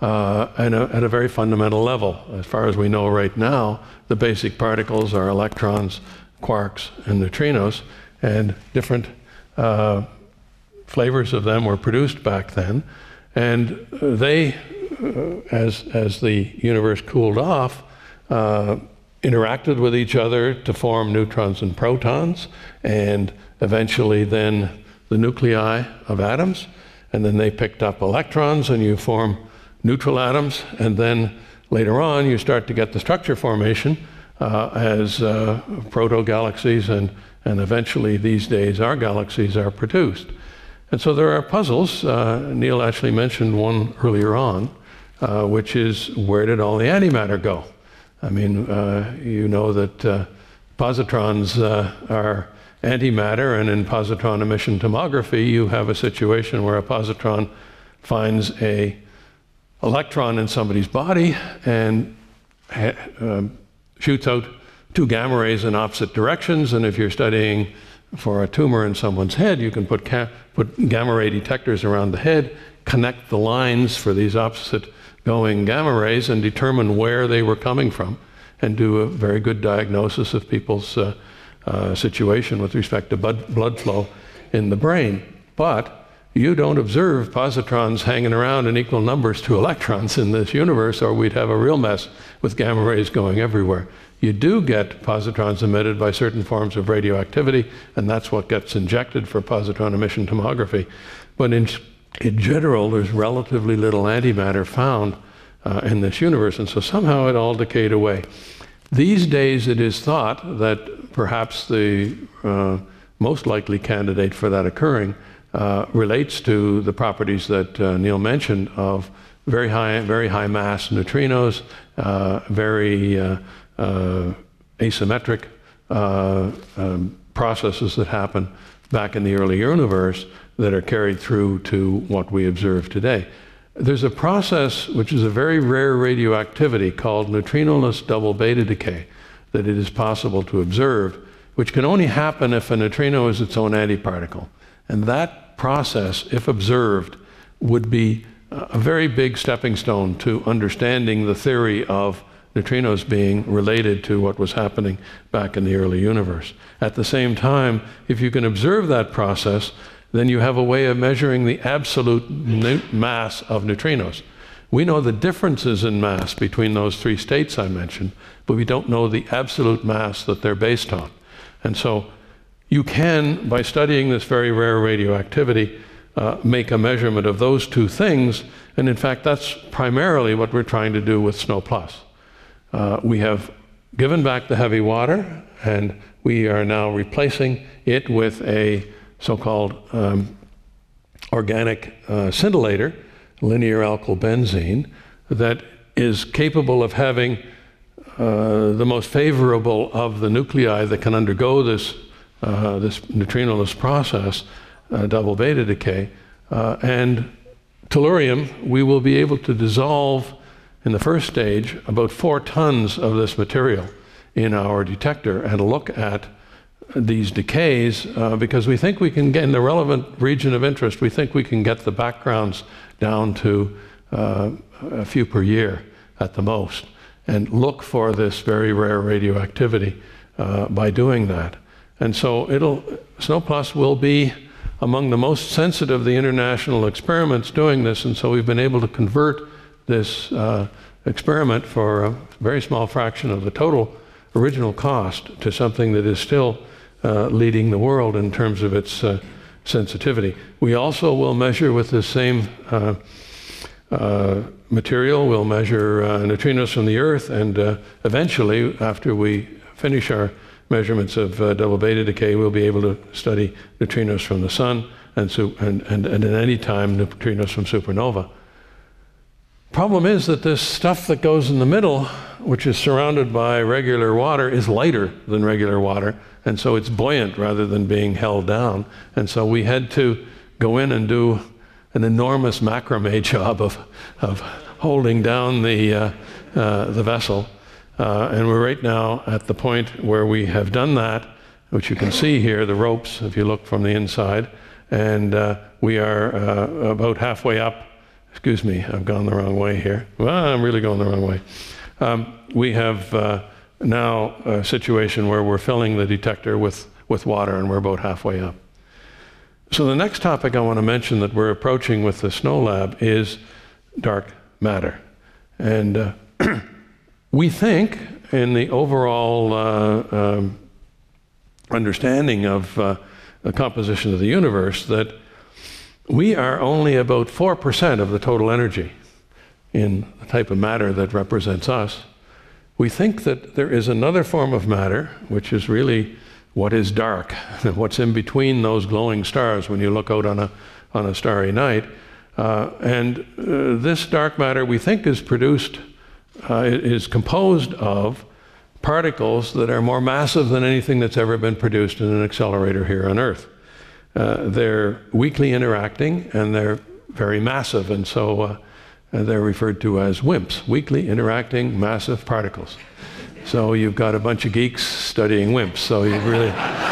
at a very fundamental level. As far as we know right now, the basic particles are electrons, quarks, and neutrinos, and different flavors of them were produced back then. And they, as the universe cooled off, interacted with each other to form neutrons and protons, and eventually then the nuclei of atoms, and then they picked up electrons and you form neutral atoms, and then later on you start to get the structure formation as proto-galaxies and eventually these days our galaxies are produced. And so there are puzzles. Neil actually mentioned one earlier on, which is where did all the antimatter go? I mean, you know that positrons are antimatter, and in positron emission tomography you have a situation where a positron finds a electron in somebody's body and shoots out two gamma rays in opposite directions, and if you're studying for a tumor in someone's head, you can put gamma ray detectors around the head, connect the lines for these opposite going gamma rays and determine where they were coming from, and do a very good diagnosis of people's situation with respect to blood flow in the brain. But you don't observe positrons hanging around in equal numbers to electrons in this universe, or we'd have a real mess with gamma rays going everywhere. You do get positrons emitted by certain forms of radioactivity, and that's what gets injected for positron emission tomography. But in general, there's relatively little antimatter found in this universe, and so somehow it all decayed away. These days it is thought that perhaps the most likely candidate for that occurring relates to the properties that Neil mentioned of very high mass neutrinos, very asymmetric processes that happen back in the early universe that are carried through to what we observe today. There's a process which is a very rare radioactivity called neutrinoless double beta decay that it is possible to observe, which can only happen if a neutrino is its own antiparticle. And that process, if observed, would be a very big stepping stone to understanding the theory of neutrinos being related to what was happening back in the early universe. At the same time, if you can observe that process, then you have a way of measuring the absolute mass of neutrinos. We know the differences in mass between those three states I mentioned, but we don't know the absolute mass that they're based on. And so you can, by studying this very rare radioactivity, make a measurement of those two things, and in fact that's primarily what we're trying to do with SNO+. We have given back the heavy water, and we are now replacing it with a so-called organic scintillator, linear alkyl benzene, that is capable of having the most favorable of the nuclei that can undergo this neutrinoless process, double beta decay. And tellurium, we will be able to dissolve in the first stage about 4 tons of this material in our detector and look at these decays because we think we can get in the relevant region of interest, we think we can get the backgrounds down to a few per year at the most, and look for this very rare radioactivity by doing that. And so SNO+ will be among the most sensitive of the international experiments doing this, and so we've been able to convert this experiment for a very small fraction of the total original cost to something that is still leading the world in terms of its sensitivity. We also will measure with the same material, we'll measure neutrinos from the Earth, and eventually, after we finish our measurements of double beta decay, we'll be able to study neutrinos from the sun and at any time neutrinos from supernova. Problem is that this stuff that goes in the middle, which is surrounded by regular water, is lighter than regular water, and so it's buoyant rather than being held down. And so we had to go in and do an enormous macrame job of holding down the vessel. And we're right now at the point where we have done that, which you can see here, the ropes, if you look from the inside. And we are about halfway up. Excuse me, I've gone the wrong way here. Well, I'm really going the wrong way. We have now a situation where we're filling the detector with water, and we're about halfway up. So the next topic I want to mention that we're approaching with the SNO Lab is dark matter. And we think in the overall understanding of the composition of the universe that we are only about 4% of the total energy in the type of matter that represents us. We think that there is another form of matter, which is really what is dark, what's in between those glowing stars when you look out on a starry night. This dark matter, we think, is composed of particles that are more massive than anything that's ever been produced in an accelerator here on Earth. They're weakly interacting, and they're very massive, and so they're referred to as WIMPs, weakly interacting massive particles. So you've got a bunch of geeks studying WIMPs, so you've really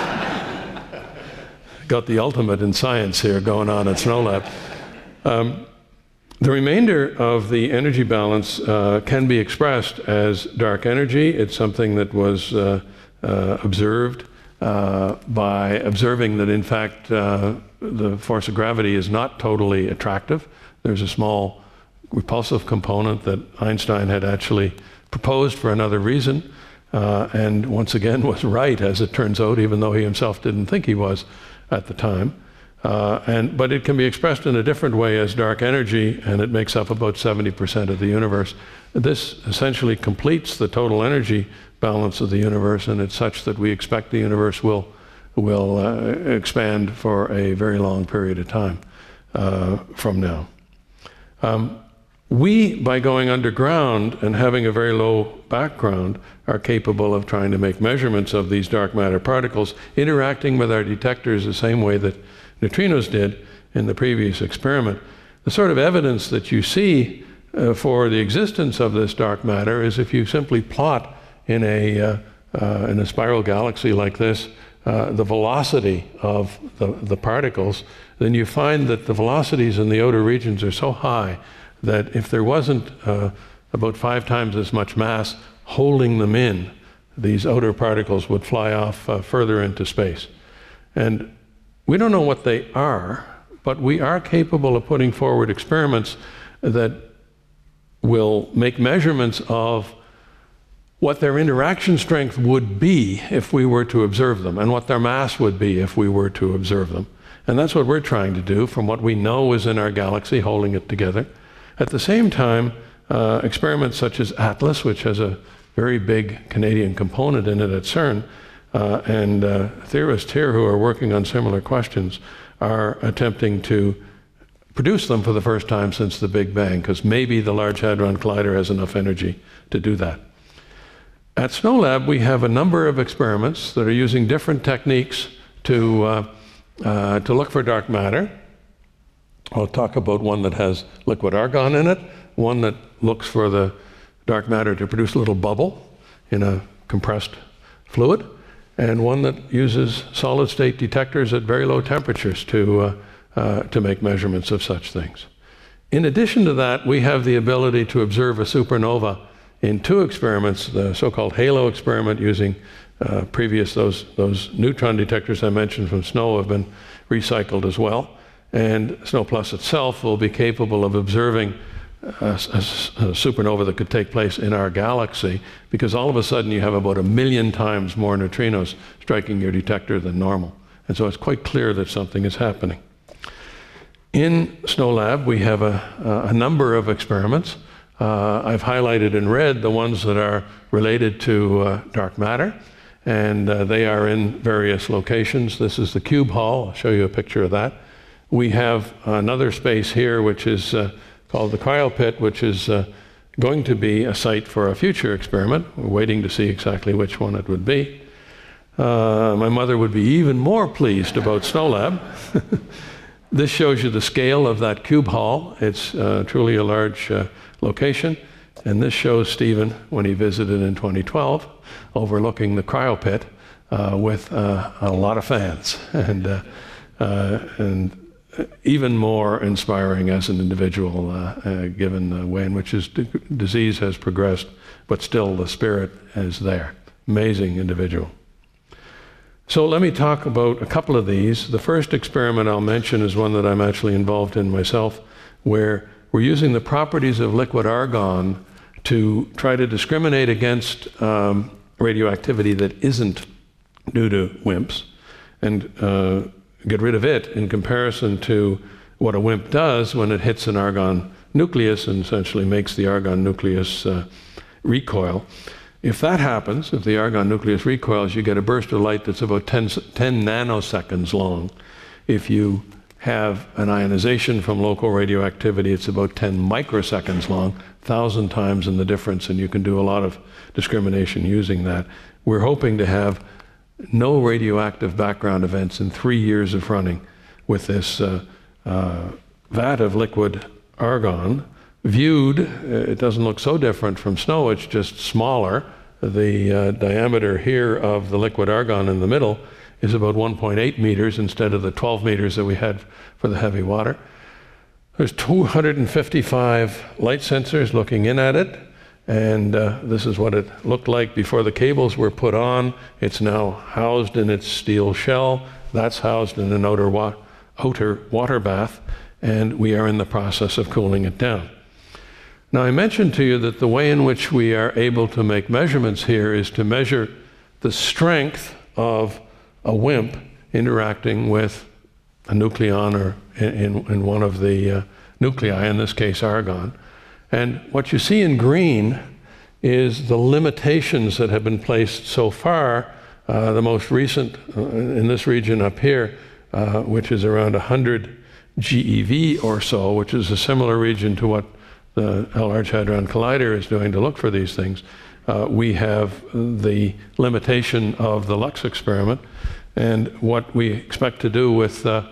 got the ultimate in science here going on at SNO Lab. The remainder of the energy balance can be expressed as dark energy. It's something that was observed by observing that, in fact, the force of gravity is not totally attractive. There's a small repulsive component that Einstein had actually proposed for another reason, and once again was right, as it turns out, even though he himself didn't think he was at the time. But it can be expressed in a different way as dark energy, and it makes up about 70% of the universe. This essentially completes the total energy balance of the universe, and it's such that we expect the universe will expand for a very long period of time from now. We, by going underground and having a very low background, are capable of trying to make measurements of these dark matter particles, interacting with our detectors the same way that neutrinos did in the previous experiment. The sort of evidence that you see for the existence of this dark matter is if you simply plot in a spiral galaxy like this the velocity of the particles, then you find that the velocities in the outer regions are so high that if there wasn't about 5 times as much mass holding them in, these outer particles would fly off further into space. And we don't know what they are, but we are capable of putting forward experiments that will make measurements of what their interaction strength would be if we were to observe them, and what their mass would be if we were to observe them. And that's what we're trying to do from what we know is in our galaxy, holding it together. At the same time, experiments such as ATLAS, which has a very big Canadian component in it at CERN, and theorists here who are working on similar questions are attempting to produce them for the first time since the Big Bang, because maybe the Large Hadron Collider has enough energy to do that. At SNO Lab, we have a number of experiments that are using different techniques to look for dark matter. I'll talk about one that has liquid argon in it, one that looks for the dark matter to produce a little bubble in a compressed fluid, and one that uses solid-state detectors at very low temperatures to make measurements of such things. In addition to that, we have the ability to observe a supernova in 2 experiments, the so-called HALO experiment using those neutron detectors I mentioned from SNO have been recycled as well. And SNO Plus itself will be capable of observing a supernova that could take place in our galaxy, because all of a sudden you have about 1 million times more neutrinos striking your detector than normal. And so it's quite clear that something is happening. In SNO Lab, we have a number of experiments. I've highlighted in red the ones that are related to dark matter, and they are in various locations. This is the Cube Hall. I'll show you a picture of that. We have another space here which is called the Cryopit, which is going to be a site for a future experiment. We're waiting to see exactly which one it would be. My mother would be even more pleased about SNO Lab. This shows you the scale of that Cube Hall. It's truly a large location. And this shows Stephen when he visited in 2012, overlooking the cryo pit with a lot of fans, and even more inspiring as an individual, given the way in which his disease has progressed, but still the spirit is there. Amazing individual. So let me talk about a couple of these. The first experiment I'll mention is one that I'm actually involved in myself, where we're using the properties of liquid argon to try to discriminate against radioactivity that isn't due to WIMPs, and get rid of it in comparison to what a WIMP does when it hits an argon nucleus and essentially makes the argon nucleus recoil. If that happens, if the argon nucleus recoils, you get a burst of light that's about 10 nanoseconds long. If you have an ionization from local radioactivity, it's about 10 microseconds long, 1,000 times in the difference, and you can do a lot of discrimination using that. We're hoping to have no radioactive background events in 3 years of running with this vat of liquid argon. Viewed, it doesn't look so different from snow, it's just smaller. The diameter here of the liquid argon in the middle is about 1.8 meters instead of the 12 meters that we had for the heavy water. There's 255 light sensors looking in at it, and this is what it looked like before the cables were put on. It's now housed in its steel shell. That's housed in an outer water bath, and we are in the process of cooling it down. Now, I mentioned to you that the way in which we are able to make measurements here is to measure the strength of a WIMP interacting with a nucleon, or in one of the nuclei, in this case argon. And what you see in green is the limitations that have been placed so far. The most recent in this region up here, which is around 100 GeV or so, which is a similar region to what the Large Hadron Collider is doing to look for these things. We have the limitation of the LUX experiment, and what we expect to do with the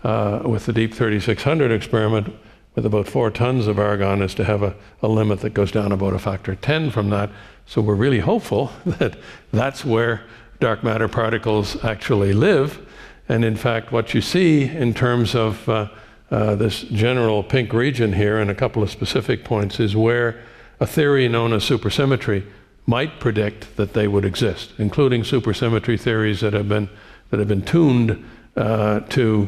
Deep 3600 experiment with about 4 tons of argon is to have a limit that goes down about a factor of 10 from that. So we're really hopeful that that's where dark matter particles actually live. And in fact, what you see in terms of this general pink region here and a couple of specific points is where a theory known as supersymmetry might predict that they would exist, including supersymmetry theories that have been tuned to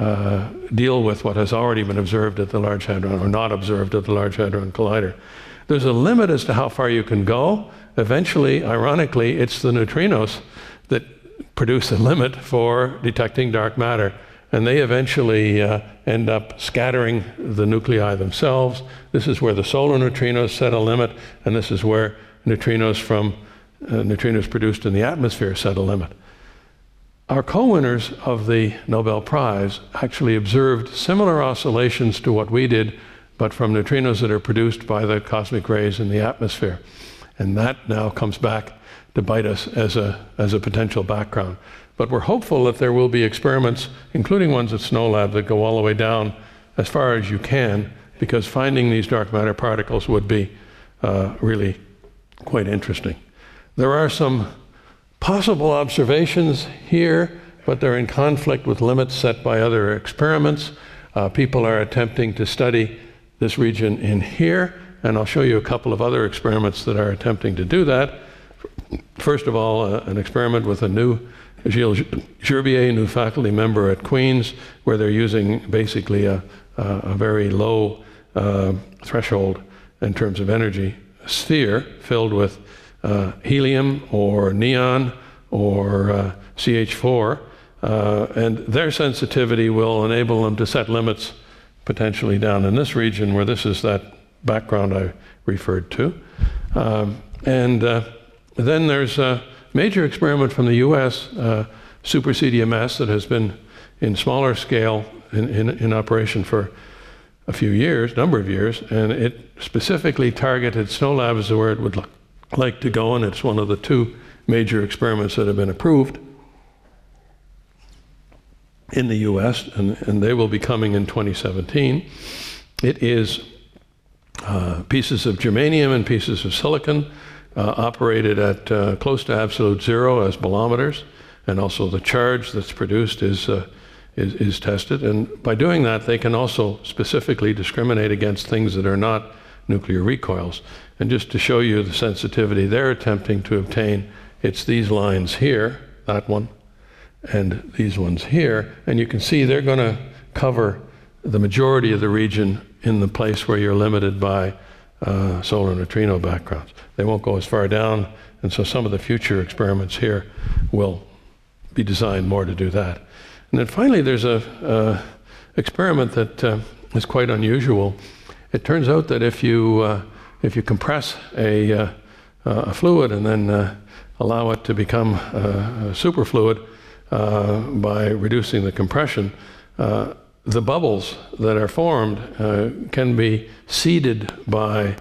deal with what has already been observed at the Large Hadron, or not observed at the Large Hadron Collider. There's a limit as to how far you can go. Eventually, ironically, it's the neutrinos that produce a limit for detecting dark matter. And they eventually end up scattering the nuclei themselves. This is where the solar neutrinos set a limit, and this is where neutrinos produced in the atmosphere set a limit. Our co-winners of the Nobel Prize actually observed similar oscillations to what we did, but from neutrinos that are produced by the cosmic rays in the atmosphere. And that now comes back to bite us as a potential background. But we're hopeful that there will be experiments, including ones at SNOLAB, that go all the way down as far as you can, because finding these dark matter particles would be really quite interesting. There are some possible observations here, but they're in conflict with limits set by other experiments. People are attempting to study this region in here, and I'll show you a couple of other experiments that are attempting to do that. First of all, an experiment with a new Gilles Gerbier, new faculty member at Queen's, where they're using basically a very low threshold in terms of energy sphere filled with helium or neon or CH4, and their sensitivity will enable them to set limits potentially down in this region where this is that background I referred to. Then there's a major experiment from the US, Super CDMS, that has been in smaller scale in operation for a few years, number of years, and it specifically targeted SNOLAB as where it would like to go, and it's one of the 2 major experiments that have been approved in the US, and they will be coming in 2017. It is pieces of germanium and pieces of silicon operated at close to absolute zero as bolometers, and also the charge that's produced is tested. And by doing that, they can also specifically discriminate against things that are not nuclear recoils. And just to show you the sensitivity they're attempting to obtain, it's these lines here, that one, and these ones here. And you can see they're going to cover the majority of the region in the place where you're limited by solar neutrino backgrounds. They won't go as far down, and so some of the future experiments here will be designed more to do that. And then finally, there's a experiment that is quite unusual. It turns out that if you compress a fluid and then allow it to become a superfluid by reducing the compression, the bubbles that are formed can be seeded by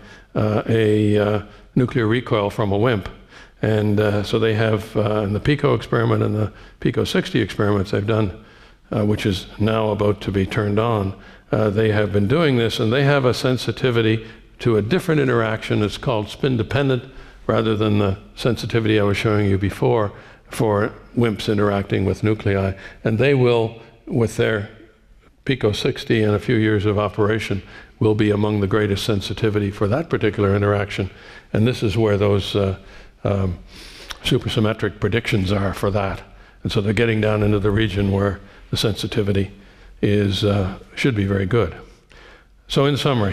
a nuclear recoil from a WIMP. And so they have, in the PICO experiment and the PICO 60 experiments they've done, which is now about to be turned on, they have been doing this, and they have a sensitivity to a different interaction. It's called spin-dependent, rather than the sensitivity I was showing you before for WIMPs interacting with nuclei. And they will, with their PICO 60 and a few years of operation, will be among the greatest sensitivity for that particular interaction. And this is where those supersymmetric predictions are for that. And so they're getting down into the region where the sensitivity is should be very good. So in summary,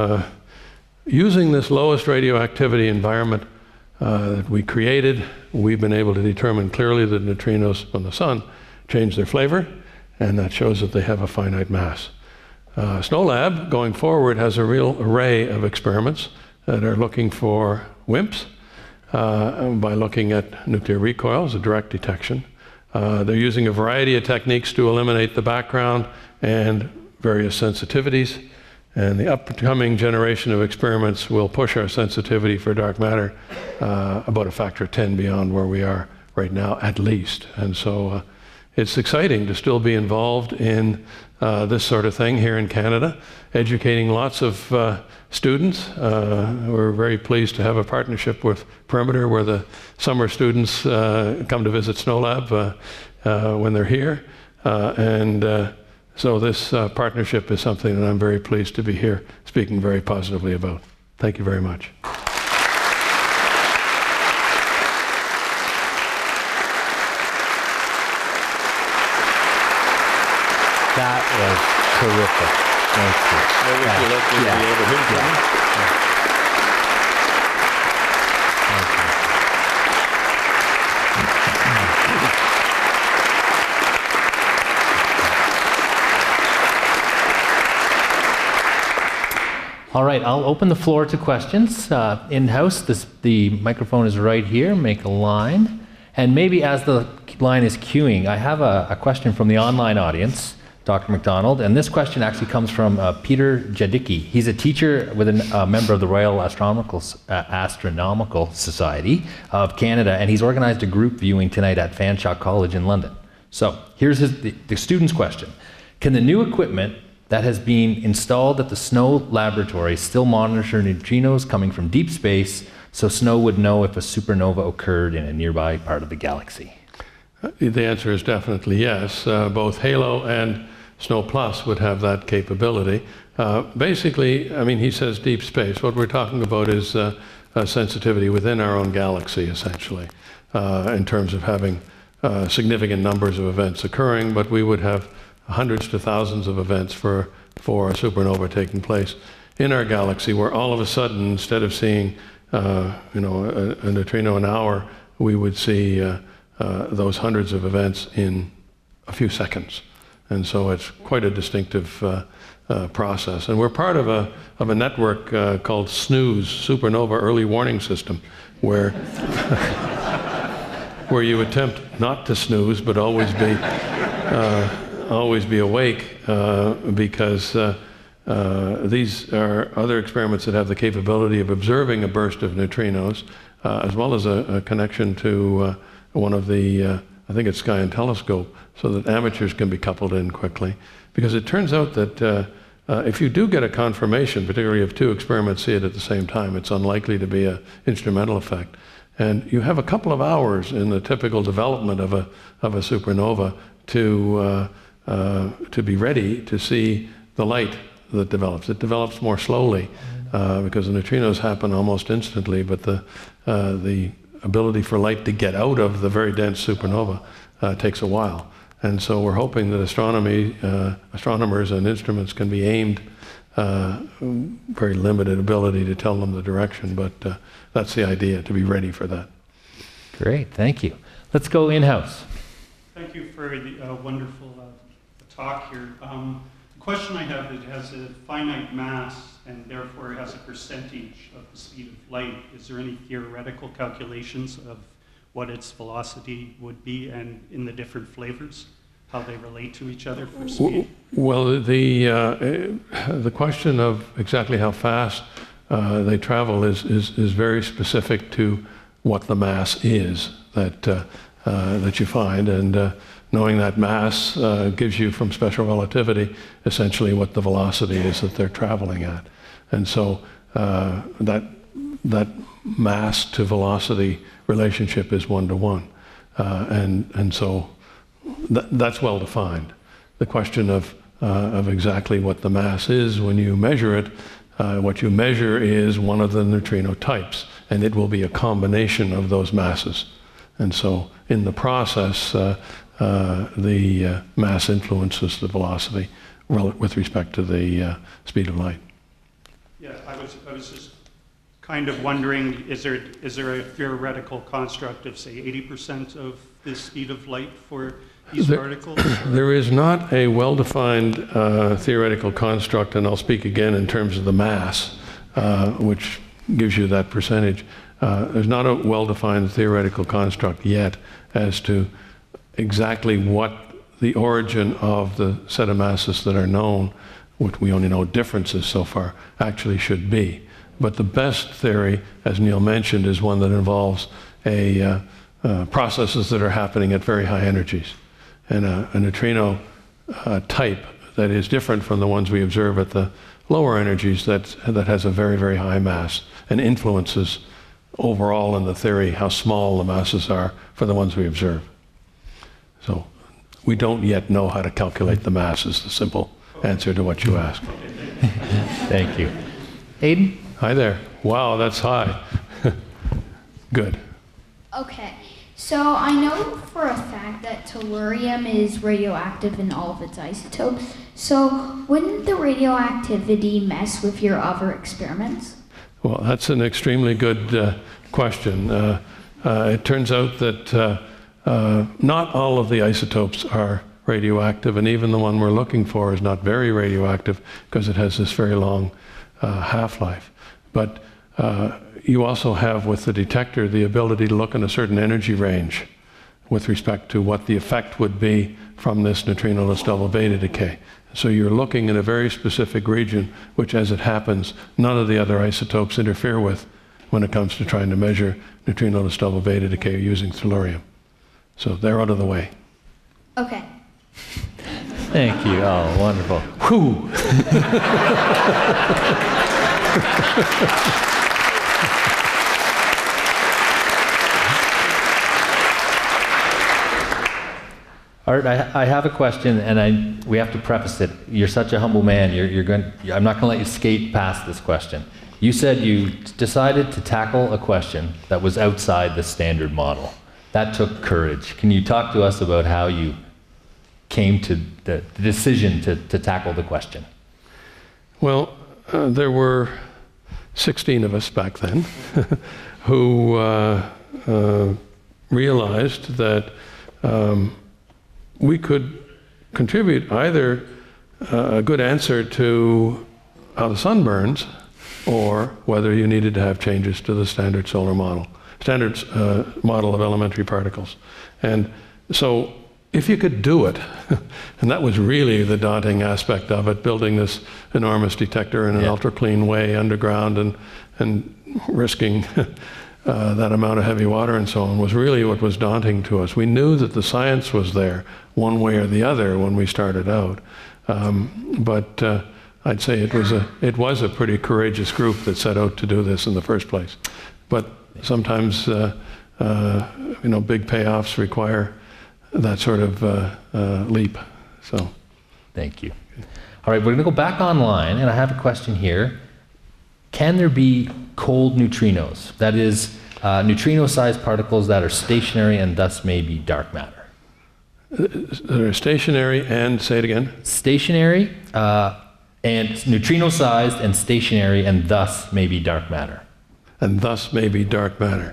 using this lowest radioactivity environment that we created, we've been able to determine clearly that neutrinos from the sun change their flavor, and that shows that they have a finite mass. SNOLAB, going forward, has a real array of experiments that are looking for WIMPs by looking at nuclear recoils, a direct detection. They're using a variety of techniques to eliminate the background and various sensitivities. And the upcoming generation of experiments will push our sensitivity for dark matter about a factor of 10 beyond where we are right now, at least. And so it's exciting to still be involved in this sort of thing here in Canada, educating lots of students. We're very pleased to have a partnership with Perimeter, where the summer students come to visit SNOLAB when they're here. So this partnership is something that I'm very pleased to be here speaking very positively about. Thank you very much. That was terrific. Thank you. Well, would you like me to be over here, Jimmy? All right, I'll open the floor to questions. In-house, the microphone is right here. Make a line. And maybe as the line is queuing, I have a question from the online audience, Dr. MacDonald, and this question actually comes from Peter Jadicki. He's a teacher with a member of the Royal Astronomical Society of Canada, and he's organized a group viewing tonight at Fanshawe College in London. So here's the student's question. Can the new equipment that has been installed at the SNO laboratory still monitor neutrinos coming from deep space, so SNO would know if a supernova occurred in a nearby part of the galaxy? The answer is definitely yes. Both HALO and SNO Plus would have that capability. Basically, I mean, he says deep space. What we're talking about is sensitivity within our own galaxy, essentially, in terms of having significant numbers of events occurring, but we would have hundreds to thousands of events for a supernova taking place in our galaxy, where all of a sudden, instead of seeing a neutrino an hour, we would see those hundreds of events in a few seconds. And so it's quite a distinctive process. And we're part of a network called SNOOS, Supernova Early Warning System, where where you attempt not to snooze, but always be awake, because these are other experiments that have the capability of observing a burst of neutrinos, as well as a connection to one of the, I think it's Sky and Telescope, so that amateurs can be coupled in quickly. Because it turns out that if you do get a confirmation, particularly if two experiments see it at the same time, it's unlikely to be an instrumental effect. And you have a couple of hours in the typical development of a supernova to be ready to see the light that develops. It develops more slowly because the neutrinos happen almost instantly, but the ability for light to get out of the very dense supernova takes a while. And so we're hoping that astronomers and instruments can be aimed, very limited ability to tell them the direction, but that's the idea, to be ready for that. Great, thank you. Let's go in-house. Thank you for the wonderful talk here. The question I have, it has a finite mass and therefore has a percentage of the speed of light. Is there any theoretical calculations of what its velocity would be and in the different flavors, how they relate to each other for speed? Well, the question of exactly how fast they travel is very specific to what the mass is that you find, and knowing that mass gives you from special relativity essentially what the velocity is that they're traveling at. And so that mass to velocity relationship is 1-to-1. And so that's well defined. The question of exactly what the mass is when you measure it, what you measure is one of the neutrino types, and it will be a combination of those masses. And so in the process, the mass influences the velocity with respect to the speed of light. Yeah, I was just kind of wondering, is there a theoretical construct of, say, 80% of the speed of light for these particles? There is not a well-defined theoretical construct, and I'll speak again in terms of the mass, which gives you that percentage. There's not a well-defined theoretical construct yet as to exactly what the origin of the set of masses that are known, which we only know differences so far, actually should be. But the best theory, as Neil mentioned, is one that involves processes that are happening at very high energies. And a neutrino type that is different from the ones we observe at the lower energies that has a very, very high mass and influences overall in the theory how small the masses are for the ones we observe. So we don't yet know how to calculate the mass is the simple answer to what you asked. Thank you. Aidan? Hi there. Wow, that's high. Good. Okay, so I know for a fact that tellurium is radioactive in all of its isotopes. So wouldn't the radioactivity mess with your other experiments? Well, that's an extremely good question. It turns out that not all of the isotopes are radioactive, and even the one we're looking for is not very radioactive because it has this very long half-life. But you also have with the detector the ability to look in a certain energy range with respect to what the effect would be from this neutrinoless double beta decay. So you're looking in a very specific region, which as it happens, none of the other isotopes interfere with when it comes to trying to measure neutrinoless double beta decay using tellurium. So they're out of the way. Okay. Thank you. Oh, wonderful. Whew. Art, I have a question, and we have to preface it. You're such a humble man. I'm not going to let you skate past this question. You said you decided to tackle a question that was outside the standard model. That took courage. Can you talk to us about how you came to the decision to tackle the question? Well, there were 16 of us back then who realized that we could contribute either a good answer to how the sun burns or whether you needed to have changes to the standard solar model, standard model of elementary particles. And so if you could do it, and that was really the daunting aspect of it, building this enormous detector in an ultra-clean way underground and risking that amount of heavy water and so on was really what was daunting to us. We knew that the science was there one way or the other when we started out, but I'd say it was a pretty courageous group that set out to do this in the first place. But sometimes, big payoffs require that sort of leap. So, thank you. All right, we're going to go back online, and I have a question here. Can there be cold neutrinos? That is, neutrino-sized particles that are stationary and thus may be dark matter. That are stationary and, say it again? Stationary and neutrino-sized and stationary and thus may be dark matter. And thus may be dark matter.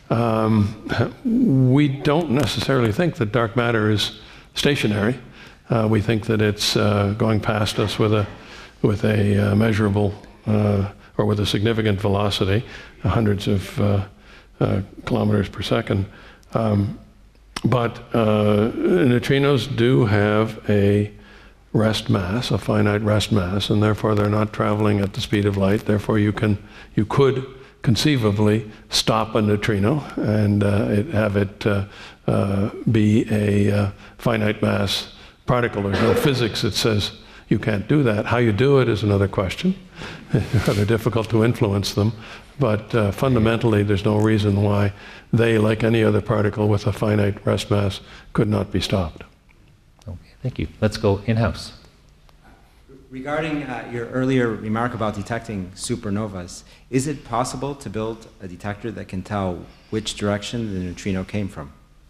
We don't necessarily think that dark matter is stationary. We think that it's going past us with a measurable or with a significant velocity, hundreds of kilometers per second. But neutrinos do have a rest mass, a finite rest mass, and therefore they're not traveling at the speed of light. Therefore, you could conceivably stop a neutrino and have it be a finite mass particle. There's no physics that says you can't do that. How you do it is another question. It's rather difficult to influence them, but fundamentally there's no reason why they, like any other particle with a finite rest mass, could not be stopped. Okay, thank you. Let's go in-house. Regarding your earlier remark about detecting supernovas, is it possible to build a detector that can tell which direction the neutrino came from?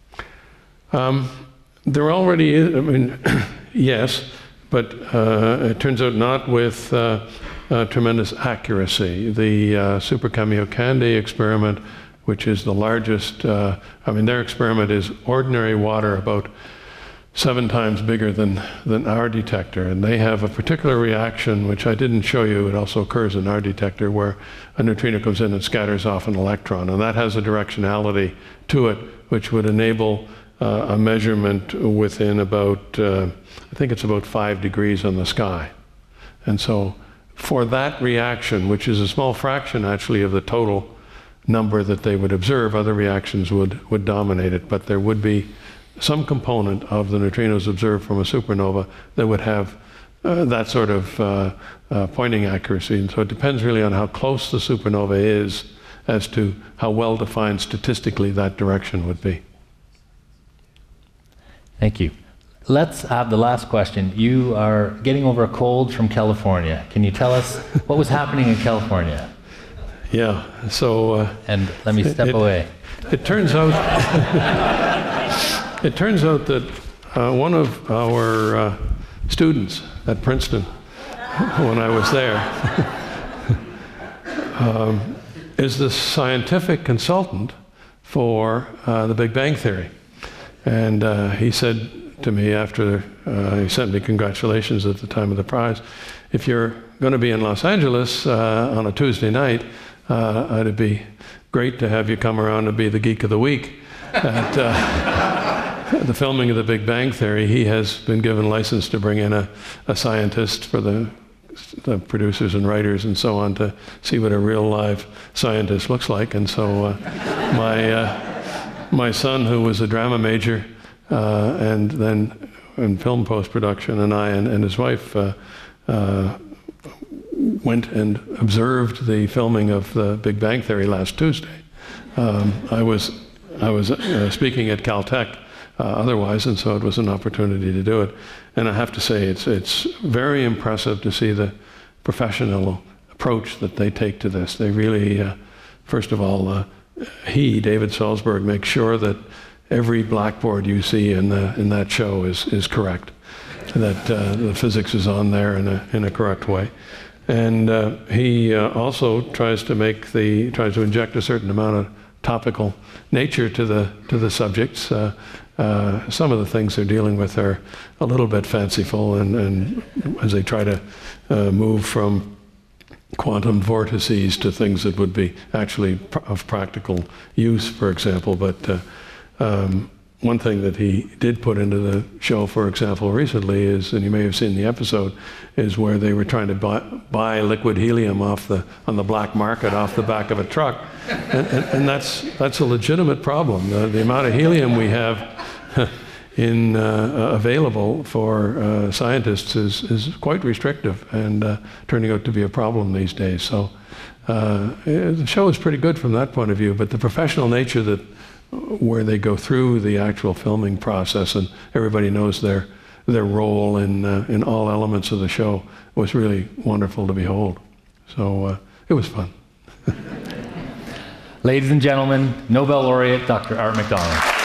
There already is, yes, but it turns out not with tremendous accuracy. The Super Kamiokande experiment, which is the largest, their experiment is ordinary water about 7 times bigger than our detector, and they have a particular reaction, which I didn't show you. It also occurs in our detector, where a neutrino comes in and scatters off an electron, and that has a directionality to it, which would enable a measurement within about, I think it's about 5 degrees on the sky. And so for that reaction, which is a small fraction actually of the total number that they would observe, other reactions would dominate it, but there would be some component of the neutrinos observed from a supernova that would have that sort of pointing accuracy. And so it depends really on how close the supernova is as to how well defined statistically that direction would be. Thank you. Let's have the last question. You are getting over a cold from California. Can you tell us what was happening in California? Yeah, so... and let me step away. It turns out... It turns out that one of our students at Princeton, when I was there, is the scientific consultant for the Big Bang Theory. And he said to me after he sent me congratulations at the time of the prize, if you're going to be in Los Angeles on a Tuesday night, it'd be great to have you come around and be the Geek of the Week at the filming of the Big Bang Theory. He has been given license to bring in a scientist for the producers and writers and so on to see what a real live scientist looks like. And so my son, who was a drama major and then in film post-production, and I and his wife went and observed the filming of the Big Bang Theory last Tuesday. I was speaking at Caltech otherwise, and so it was an opportunity to do it. And I have to say, it's very impressive to see the professional approach that they take to this. They really, first of all, David Salzberg, makes sure that every blackboard you see in that show is correct, that the physics is on there in a correct way. And he also tries to inject a certain amount of topical nature to the subjects. Some of the things they're dealing with are a little bit fanciful, and as they try to move from quantum vortices to things that would be actually of practical use, for example. But one thing that he did put into the show, for example, recently is, and you may have seen the episode, is where they were trying to buy liquid helium on the black market off the back of a truck, and that's a legitimate problem. The amount of helium we have available for scientists is quite restrictive and turning out to be a problem these days. So the show is pretty good from that point of view, but the professional nature where they go through the actual filming process and everybody knows their role in all elements of the show was really wonderful to behold. So it was fun. Ladies and gentlemen, Nobel laureate Dr. Art McDonald.